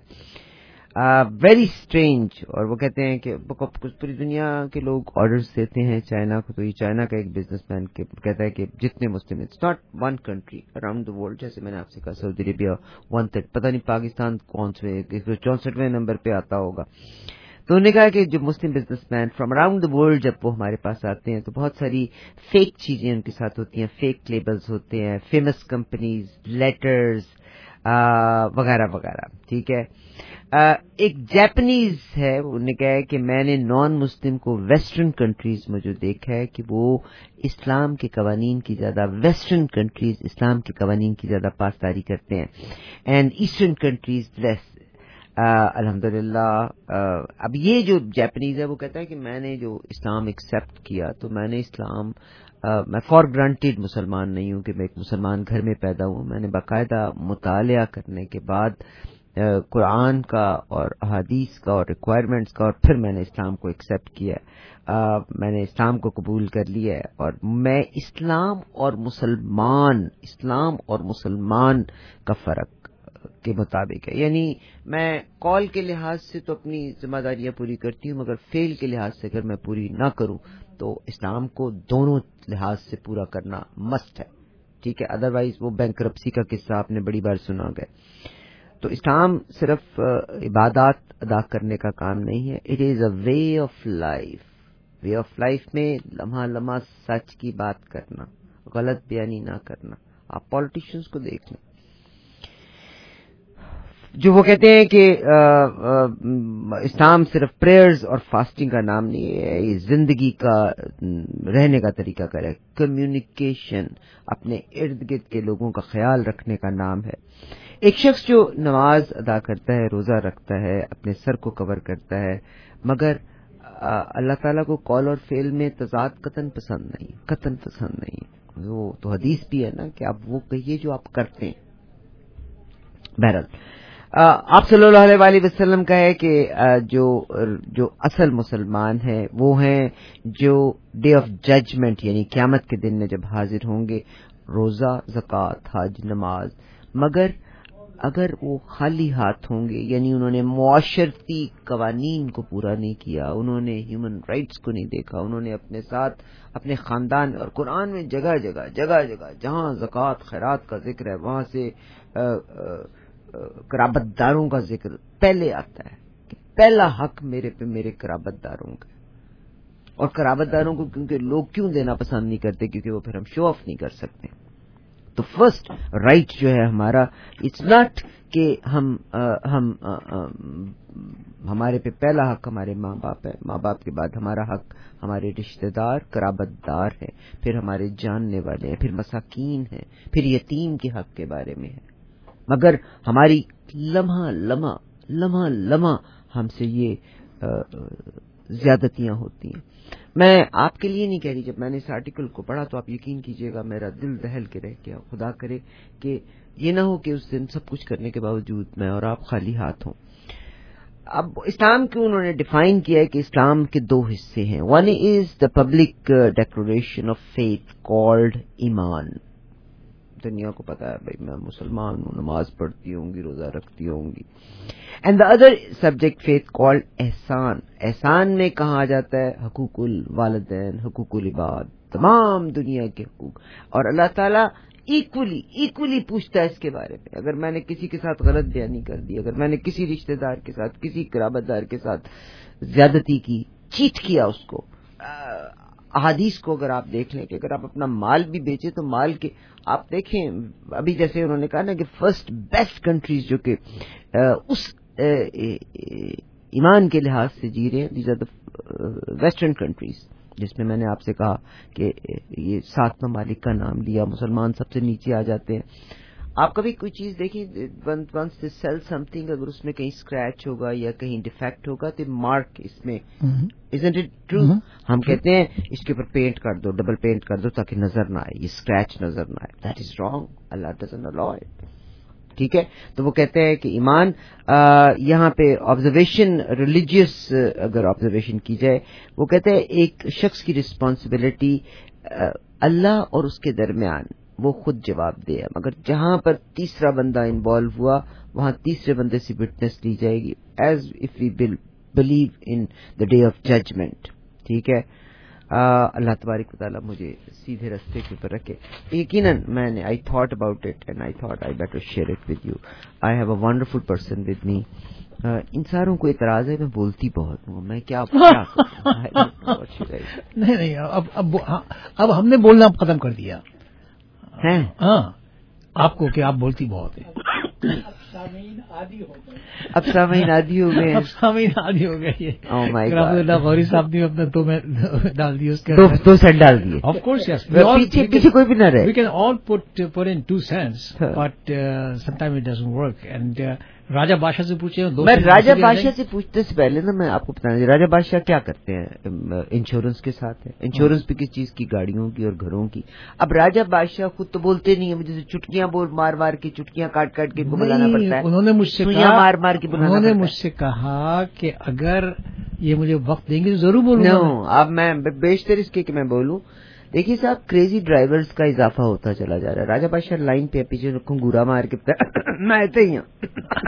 Very strange. اور وہ کہتے ہیں کہ کچھ پوری دنیا کے لوگ آرڈرز دیتے ہیں چائنا کو, تو یہ چائنا کا ایک بزنس مین کہتا ہے کہ جتنے مسلم, it's not one country around the world, جیسے میں نے آپ سے کہا سعودی عربیہ ون تھرڈ, پتہ نہیں پاکستان کون سے ایک سو چونسٹھویں نمبر پہ آتا ہوگا. تو انہوں نے کہا کہ جو Muslim businessman from around the world جب وہ ہمارے پاس آتے ہیں تو بہت ساری فیک چیزیں ان کے ساتھ ہوتی ہیں, فیک لیبلز ہوتے ہیں, فیمس کمپنیز, لیٹرز وغیرہ وغیرہ. ٹھیک ہے. ایک جیپنیز ہے, انہوں نے کہا ہے کہ میں نے نان مسلم کو ویسٹرن کنٹریز میں جو دیکھا ہے کہ وہ اسلام کے قوانین کی زیادہ ویسٹرن کنٹریز اسلام کے قوانین کی زیادہ پاسداری کرتے ہیں, اینڈ ایسٹرن کنٹریز لیس. الحمد للہ. اب یہ جو جیپنیز ہے وہ کہتا ہے کہ میں نے جو اسلام ایکسیپٹ کیا تو میں نے اسلام میں فار گرانٹیڈ مسلمان نہیں ہوں کہ میں ایک مسلمان گھر میں پیدا ہوں. میں نے باقاعدہ مطالعہ کرنے کے بعد قرآن کا اور احادیث کا اور ریکوائرمنٹس کا اور پھر میں نے اسلام کو ایکسیپٹ کیا ہے, میں نے اسلام کو قبول کر لیا ہے. اور میں اسلام اور مسلمان اسلام اور مسلمان کا فرق کے مطابق ہے, یعنی میں کال کے لحاظ سے تو اپنی ذمہ داریاں پوری کرتی ہوں, مگر فیل کے لحاظ سے اگر میں پوری نہ کروں تو اسلام کو دونوں لحاظ سے پورا کرنا مسٹ ہے. ٹھیک ہے, ادروائز وہ بینکرپسی کا قصہ آپ نے بڑی بار سنا گیا. تو اسلام صرف عبادات ادا کرنے کا کام نہیں ہے, it is a way of life. Way of life میں لمحہ لمحہ سچ کی بات کرنا, غلط بیانی نہ کرنا. آپ پالیٹیشینز کو دیکھ لیں جو وہ کہتے ہیں کہ اسلام صرف پریئرز اور فاسٹنگ کا نام نہیں ہے, یہ زندگی کا رہنے کا طریقہ کار ہے. کمیونیکیشن, اپنے ارد گرد کے لوگوں کا خیال رکھنے کا نام ہے. ایک شخص جو نماز ادا کرتا ہے, روزہ رکھتا ہے, اپنے سر کو کور کرتا ہے, مگر اللہ تعالیٰ کو قول اور فعل میں تضاد قطن پسند نہیں, قطن پسند نہیں. وہ تو حدیث بھی ہے نا کہ آپ وہ کہیے جو آپ کرتے ہیں. بہرحال آپ صلی اللہ علیہ وسلم کا ہے کہ جو جو اصل مسلمان ہیں وہ ہیں جو ڈے آف ججمنٹ یعنی قیامت کے دن میں جب حاضر ہوں گے، روزہ، زکوٰۃ، حج، نماز، مگر اگر وہ خالی ہاتھ ہوں گے، یعنی انہوں نے معاشرتی قوانین کو پورا نہیں کیا، انہوں نے ہیومن رائٹس کو نہیں دیکھا، انہوں نے اپنے ساتھ اپنے خاندان، اور قرآن میں جگہ جگہ جگہ جگہ جہاں زکوٰۃ خیرات کا ذکر ہے وہاں سے قرابت داروں کا ذکر پہلے آتا ہے کہ پہلا حق میرے پہ میرے قرابت داروں کا، اور قرابت داروں کو کیونکہ لوگ کیوں دینا پسند نہیں کرتے، کیونکہ وہ پھر ہم شو آف نہیں کر سکتے. تو فرسٹ رائٹ جو ہے ہمارا، اٹس ناٹ کہ ہم ہم ہمارے پہ پہلا حق ہمارے ماں باپ ہے، ماں باپ کے بعد ہمارا حق ہمارے رشتہ دار قرابت دار ہے، پھر ہمارے جاننے والے ہیں، پھر مساکین ہیں، پھر یتیم کے حق کے بارے میں ہے. مگر ہماری لمحہ لمحہ لمحہ لمحہ ہم سے یہ زیادتیاں ہوتی ہیں. میں آپ کے لیے نہیں کہہ رہی، جب میں نے اس آرٹیکل کو پڑھا تو آپ یقین کیجئے گا میرا دل دہل کے رہ گیا. خدا کرے کہ یہ نہ ہو کہ اس دن سب کچھ کرنے کے باوجود میں اور آپ خالی ہاتھ ہوں. اب اسلام کو انہوں نے ڈیفائن کیا ہے کہ اسلام کے دو حصے ہیں. One is the public declaration of faith called ایمان. دنیا کو پتا ہے بھائی میں مسلمان ہوں، نماز پڑھتی ہوں گی، روزہ رکھتی ہوں گی. And the other subject faith called احسان. احسان میں کہا جاتا ہے حقوق الوالدین، حقوق العباد، تمام دنیا کے حقوق، اور اللہ تعالیٰ ایکولی ایکولی پوچھتا ہے اس کے بارے میں. اگر میں نے کسی کے ساتھ غلط بیانی کر دی، اگر میں نے کسی رشتہ دار کے ساتھ، کسی قرابت دار کے ساتھ زیادتی کی، چیٹ کیا اس کو، احادیث کو اگر آپ دیکھ لیں کہ اگر آپ اپنا مال بھی بیچیں تو مال کے آپ دیکھیں، ابھی جیسے انہوں نے کہا نا کہ فرسٹ بیسٹ کنٹریز جو کہ اس ایمان کے لحاظ سے جی رہے ہیں، these are the western countries, جس میں میں نے آپ سے کہا کہ یہ سات ممالک کا نام لیا، مسلمان سب سے نیچے آ جاتے ہیں. آپ کبھی کوئی چیز دیکھیں، once they sell something, اگر اس میں کہیں اسکریچ ہوگا یا کہیں ڈیفیکٹ ہوگا تو مارک اس میں، isn't it true؟ ہم کہتے ہیں اس کے اوپر پینٹ کر دو، ڈبل پینٹ کر دو تاکہ نظر نہ آئے، یہ اسکریچ نظر نہ آئے. دیٹ از رانگ، اللہ ڈزنٹ الاؤ اٹ. ٹھیک ہے، تو وہ کہتے ہیں کہ ایمان یہاں پہ آبزرویشن، ریلیجیس اگر آبزرویشن کی جائے، وہ کہتے ہیں ایک شخص کی رسپانسبلٹی اللہ اور اس کے درمیان وہ خود جواب دے. مگر جہاں پر تیسرا بندہ انوالو ہوا وہاں تیسرے بندے سے وٹنس لی جائے گی، as if we believe in the day of judgment. ٹھیک ہے، اللہ تبارک و تعالیٰ مجھے سیدھے راستے کے اوپر رکھے. یقیناً میں نے I thought about it and I thought I better share it with you. I have a wonderful person with me. ان ساروں کو اعتراض ہے میں بولتی بہت ہوں، میں کیا نہیں نہیں اب اب اب ہم نے بولنا ختم کر دیا. ہاں آپ کو کہ آپ بولتی بہت ہیں. اب سامعین عادی ہو گئے، اب سامعین عادی ہو گئے، اب سامعین عادی ہو گئے. Oh my God. غوری صاحب نے اپنا دو میں ڈال دیے، اس کے دو سینٹ ڈال دیے. Of course, yes. پیچھے پیچھے کوئی بھی نہ رہے. We can all put put in two cents, but uh, sometimes it doesn't work. And uh, راجہ بادشاہ سے پوچھے، میں راجہ بادشاہ سے پوچھنے سے پہلے نا میں آپ کو بتانا، راجہ بادشاہ کیا کرتے ہیں؟ انشورنس کے ساتھ ہے. انشورنس بھی کس چیز کی؟ گاڑیوں کی اور گھروں کی. اب راجہ بادشاہ خود تو بولتے نہیں ہیں، مجھے چٹکیاں بول مار مار کے، چٹکیاں کاٹ کاٹ کے ان کو بلانا پڑتا ہے. انہوں نے مجھ سے کہا مار مار کے انہوں نے مجھ سے کہا کہ اگر یہ مجھے وقت دیں گے تو ضرور بولوں گا. نو، اب میں بیشتر اس کے کہ میں بولوں. دیکھیے صاحب، کریزی ڈرائیورز کا اضافہ ہوتا چلا جا رہا ہے. راجہ بادشاہ لائن پہ پیچھے رکھوں گورا مار کے میں ایسے ہی ہوں.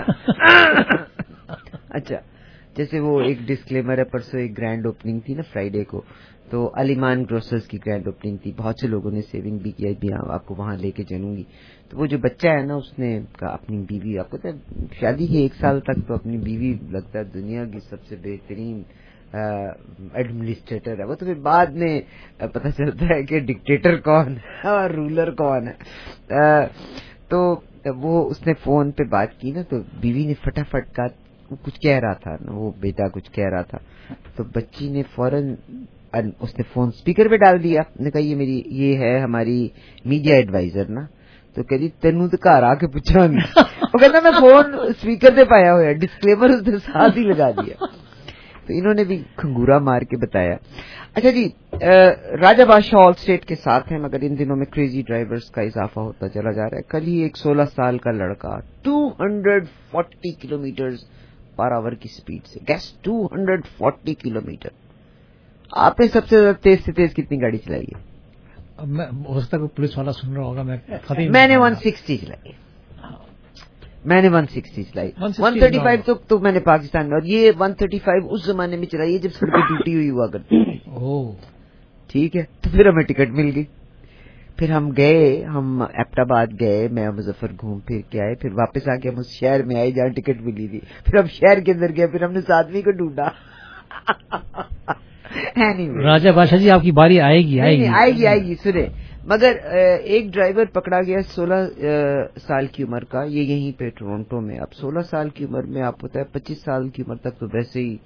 اچھا، جیسے وہ ایک ڈسکلیمر ہے، پرسوں ایک گرینڈ اوپننگ تھی نا فرائیڈے کو، تو علیمان گروسرز کی گرینڈ اوپننگ تھی. بہت سے لوگوں نے سیونگ بھی کیا، بھی آپ کو وہاں لے کے چلوں گی. تو وہ جو بچہ ہے نا، اس نے اپنی بیوی، آپ کو شادی کے ایک سال تک تو اپنی بیوی لگتا ہے دنیا کی سب سے بہترین ایڈمنسٹریٹر ہے. وہ تو پھر بعد میں پتہ چلتا ہے کہ ڈکٹیٹر کون ہے اور رولر کون ہے. تو وہ اس نے فون پہ بات کی نا، تو بیوی نے فٹافٹ کہا، وہ کچھ کہہ رہا تھا نا، وہ بیٹا کچھ کہہ رہا تھا، تو بچی نے فوراً اس نے فون اسپیکر پہ ڈال دیا. نے کہا یہ میری یہ ہے ہماری میڈیا ایڈوائزر نا. تو کہتی تینوں تو گھر آ کے پوچھا نہیں. وہ کہتا میں فون اسپیکر پہ پایا ہوا ہے، ڈسکلیمر اس نے ساتھ ہی لگا دیا. تو انہوں نے بھی کھنگورا مار کے بتایا. اچھا جی, راجہ بادشاہ آل اسٹیٹ کے ساتھ ہیں, مگر ان دنوں میں کریزی ڈرائیورز کا اضافہ ہوتا چلا جا رہا ہے. کل ہی ایک سولہ سال کا لڑکا دو سو چالیس کلو میٹر پر آور کی سپیڈ سے, گیس دو سو چالیس کلو میٹر. آپ نے سب سے زیادہ تیز سے تیز کتنی گاڑی چلائی ہے؟ میں ہو سکتا ہے پولیس والا سن رہا ہوگا. میں میں نے ون سکسٹی چلائی, میں نے ون سکسٹی چلائی. ون تھرٹی فائیو تو, تو میں نے پاکستان میں, اور یہ ون تھرٹی فائیو اس زمانے میں چلائی ہے جب سڑکیں ٹوٹی ہوئی ہوا کرتی. ٹھیک ہے, تو پھر ہمیں ٹکٹ مل گئی. پھر ہم گئے, ہم ایبٹ آباد گئے, میں مظفر گھوم پھر کے آئے, پھر واپس آ کے ہم اس شہر میں آئے جہاں ٹکٹ ملی تھی. پھر ہم شہر کے اندر گئے, پھر ہم نے اس آدمی کو ڈھونڈا. راجہ بادشاہ جی آپ کی باری آئے گی آئے گی آئے گی آئے گی سنے. مگر ایک ڈرائیور پکڑا گیا سولہ سال کی عمر کا, یہ یہیں پہ ٹورنٹو میں. اب سولہ سال کی عمر میں آپ ہوتا ہے پچیس سال کی عمر تک تو ویسے ہی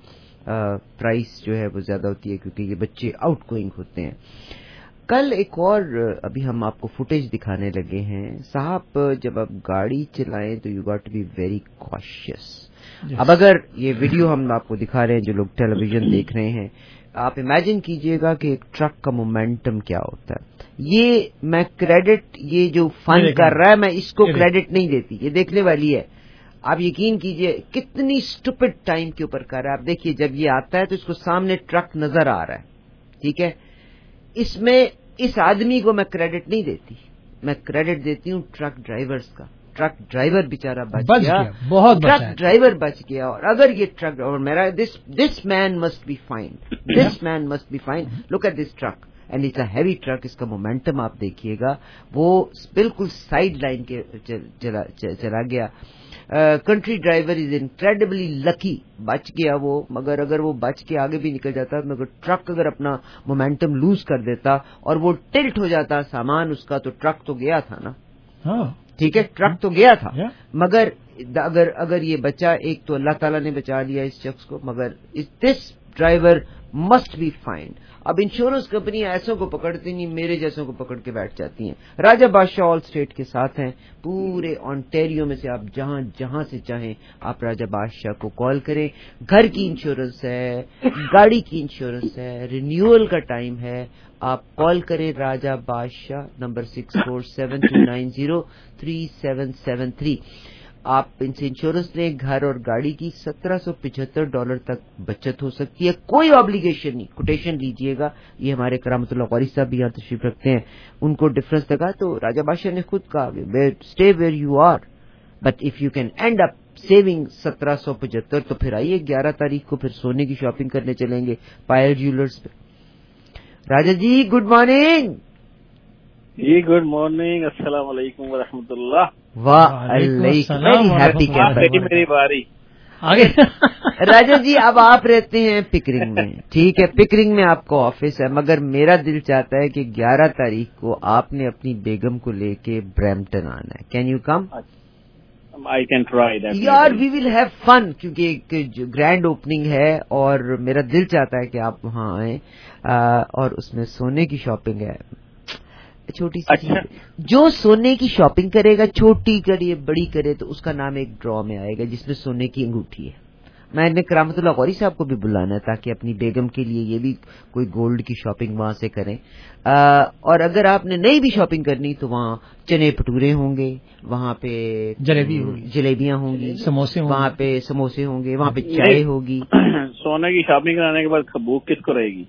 پرائس جو ہے وہ زیادہ ہوتی ہے کیونکہ یہ بچے آؤٹ گوئنگ ہوتے ہیں. کل ایک اور ابھی ہم آپ کو فوٹیج دکھانے لگے ہیں. صاحب جب آپ گاڑی چلائیں تو you got to be very cautious. اب اگر یہ ویڈیو ہم آپ کو دکھا رہے ہیں, جو لوگ ٹیلی ویژن دیکھ رہے ہیں, آپ امیجن کیجئے گا کہ ایک ٹرک کا مومنٹم کیا ہوتا ہے. یہ میں کریڈٹ, یہ جو فن کر رہا ہے میں اس کو کریڈٹ نہیں دیتی, یہ دیکھنے والی ہے. آپ یقین کیجئے کتنی اسٹوپڈ ٹائم کے اوپر کر رہا ہے. آپ دیکھیے جب یہ آتا ہے تو اس کو سامنے ٹرک نظر آ رہا ہے, ٹھیک ہے. اس میں اس آدمی کو میں کریڈٹ نہیں دیتی, میں کریڈٹ دیتی ہوں ٹرک ڈرائیورز کا. ٹرک ڈرائیور بےچارا بچ گیا, بہت ٹرک ڈرائیور بچ گیا. اور اگر یہ ٹرک ڈرائیور میرا this this man must be fine, this man must be fine. Look at this truck and it's a heavy truck. اس کا مومنٹم آپ دیکھیے گا, وہ بالکل سائڈ لائن کے چلا گیا. Country driver is incredibly lucky, بچ گیا وہ. مگر اگر وہ بچ کے آگے بھی نکل جاتا, مگر ٹرک اگر اپنا مومنٹم لوز کر دیتا اور وہ ٹلٹ ہو جاتا سامان اس کا, تو ٹرک تو گیا تھا نا. ٹھیک ہے, ٹرک تو گیا تھا. مگر اگر اگر یہ بچہ, ایک تو اللہ تعالیٰ نے بچا لیا اس شخص کو, مگر this driver must be fined. اب انشورنس کمپنی ایسوں کو پکڑتی نہیں, میرے جیسوں کو پکڑ کے بیٹھ جاتی ہیں. راجہ بادشاہ آل اسٹیٹ کے ساتھ ہیں, پورے آنٹیریو میں سے آپ جہاں جہاں سے چاہیں آپ راجہ بادشاہ کو کال کریں. گھر کی انشورنس ہے, گاڑی کی انشورنس ہے, رینیول کا ٹائم ہے. آپ کال کریں Raja Badshah, number six four seven two nine zero three seven seven three. آپ ان سے انشورنس لیں گھر اور گاڑی کی, سترہ سو پچہتر ڈالر تک بچت ہو سکتی ہے. کوئی آبلیگیشن نہیں, کوٹیشن لیجئے گا. یہ ہمارے کرامت اللہ قاری صاحب بھی یہاں تشریف رکھتے ہیں, ان کو ڈفرنس لگا. تو راجہ بادشاہ نے خود کہا stay where you are, but if you can end up saving سترہ سو پچہتر, تو پھر آئیے گیارہ تاریخ کو پھر سونے کی شاپنگ کرنے چلیں گے پائر جیولرز پہ. Raja ji good morning. جی گڈ مارننگ, السلام علیکم ورحمۃ اللہ. میری باری. راجہ جی اب آپ رہتے ہیں پکرنگ میں, ٹھیک ہے, پکرنگ میں آپ کو آفس ہے, مگر میرا دل چاہتا ہے کہ گیارہ تاریخ کو آپ نے اپنی بیگم کو لے کے برمپٹن آنا ہے. Can you come? I can try that. یار وی ول ہیو فن, کیونکہ ایک گرینڈ اوپننگ ہے اور میرا دل چاہتا ہے کہ آپ وہاں آئیں, اور اس میں سونے کی شاپنگ ہے, چھوٹی سی چیز. جو سونے کی شاپنگ کرے گا, چھوٹی کرے بڑی کرے, تو اس کا نام ایک ڈرا میں آئے گا جس میں سونے کی انگوٹھی ہے. میں نے کرامت اللہ قاری صاحب کو بھی بلانا ہے تاکہ اپنی بیگم کے لیے یہ بھی کوئی گولڈ کی شاپنگ وہاں سے کریں. اور اگر آپ نے نئی بھی شاپنگ کرنی تو وہاں چنے بھٹورے ہوں گے, وہاں پہ جلیبی جلیبیاں ہوں گی, سموسے, وہاں پہ سموسے ہوں گے, وہاں پہ چائے ہوگی. سونے کی شاپنگ کرانے کے بعد بھوک کس کو رہے گی؟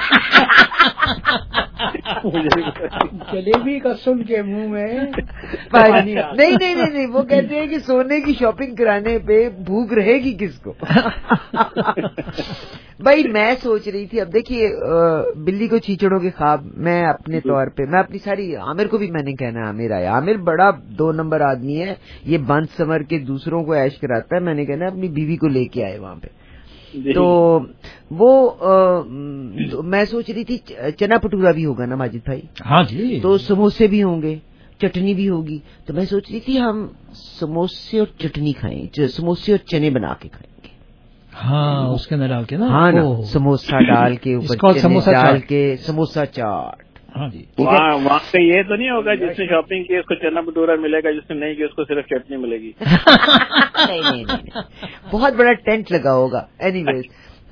جلیبی کا سن کے منہ میں نہیں نہیں نہیں, وہ کہتے ہیں کہ سونے کی شاپنگ کرانے پہ بھوک رہے گی کس کو. بھائی میں سوچ رہی تھی, اب دیکھیے بلی کو چیچڑوں کے خواب, میں اپنے طور پہ میں اپنی ساری, عامر کو بھی میں نے کہنا ہے عامر آیا, عامر بڑا دو نمبر آدمی ہے, یہ بند سمر کے دوسروں کو عیش کراتا ہے. میں نے کہنا ہے اپنی بیوی کو لے کے آئے وہاں پہ. تو وہ میں سوچ رہی تھی چنا پٹورا بھی ہوگا نا ماجد بھائی؟ ہاں جی. تو سموسے بھی ہوں گے, چٹنی بھی ہوگی. تو میں سوچ رہی تھی ہم سموسے اور چٹنی کھائیں, سموسے اور چنے بنا کے کھائیں گے. ہاں اس کے اندر ڈال کے نا, ہاں نا, سموسا ڈال کے اوپر چنے ڈال کے سموسا چاٹ. ہاں جی. وہاں پہ یہ تو نہیں ہوگا جس نے شاپنگ کی اس کو چنا بھٹورا ملے گا, جس نے نہیں کی اس کو صرف چٹنی ملے گی؟ نہیں نہیں نہیں, بہت بڑا ٹینٹ لگا ہوگا. اینی ویز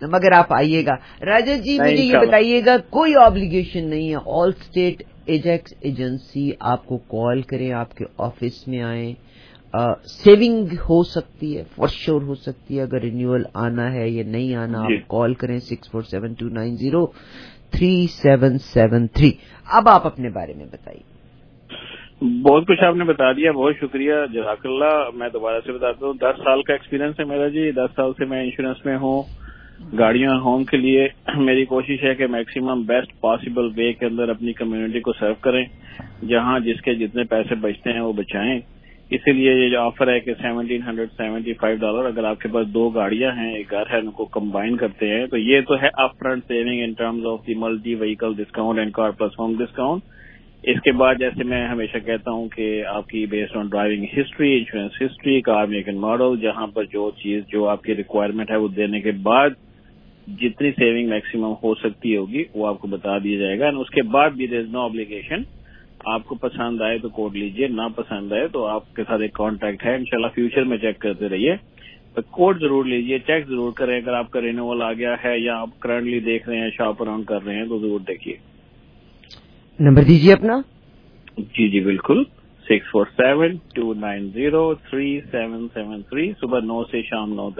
مگر آپ آئیے گا. راجا جی مجھے یہ بتائیے گا, کوئی آبلیگیشن نہیں ہے, آل اسٹیٹ ایجیکس ایجنسی آپ کو کال کریں, آپ کے آفس میں آئیں, سیونگ ہو سکتی ہے, فور شیور ہو سکتی ہے. اگر رینیول آنا ہے یا نہیں آنا, آپ کال کریں six four seven two nine zero three seven seven three. اب آپ اپنے بارے میں بتائیے. بہت کچھ آپ نے بتا دیا, بہت شکریہ, جزاک اللہ. میں دوبارہ سے بتاتا ہوں, دس سال کا ایکسپیرینس ہے میرا جی. دس سال سے میں انشورنس میں ہوں, گاڑیاں ہوم کے لیے. میری کوشش ہے کہ میکسیمم بیسٹ پاسبل وے کے اندر اپنی کمیونٹی کو سرو کریں, جہاں جس کے جتنے پیسے بچتے ہیں وہ بچائیں. اسی لیے یہ جو آفر ہے کہ seventeen hundred seventy five dollar, اگر آپ کے پاس دو گاڑیاں ہیں, ایک گھر ہے, ان کو کمبائن کرتے ہیں, تو یہ تو ہے up front saving in terms of the multi vehicle discount and car plus home discount. اس کے بعد جیسے میں ہمیشہ کہتا ہوں کہ آپ کی based on driving history, insurance history, car make and model, جہاں پر جو چیز جو آپ کی ریکوائرمنٹ ہے وہ دینے کے بعد جتنی سیونگ میکسیمم ہو سکتی ہوگی وہ آپ کو بتا دیا جائے گا. اس کے بعد بھی دیر از نو آبلیگیشن. آپ کو پسند آئے تو کوڈ لیجئے, نہ پسند آئے تو آپ کے ساتھ ایک کانٹیکٹ ہے, انشاءاللہ فیوچر میں چیک کرتے رہیے. تو کوڈ ضرور لیجئے, چیک ضرور کریں. اگر آپ کا رینیول آ گیا ہے یا آپ کرنٹلی دیکھ رہے ہیں, شاپ اراؤنڈ کر رہے ہیں, تو ضرور دیکھیے. نمبر دیجیے اپنا. جی جی بالکل, six four seven two nine zero three seven seven three. صبح نو سے شام نو تک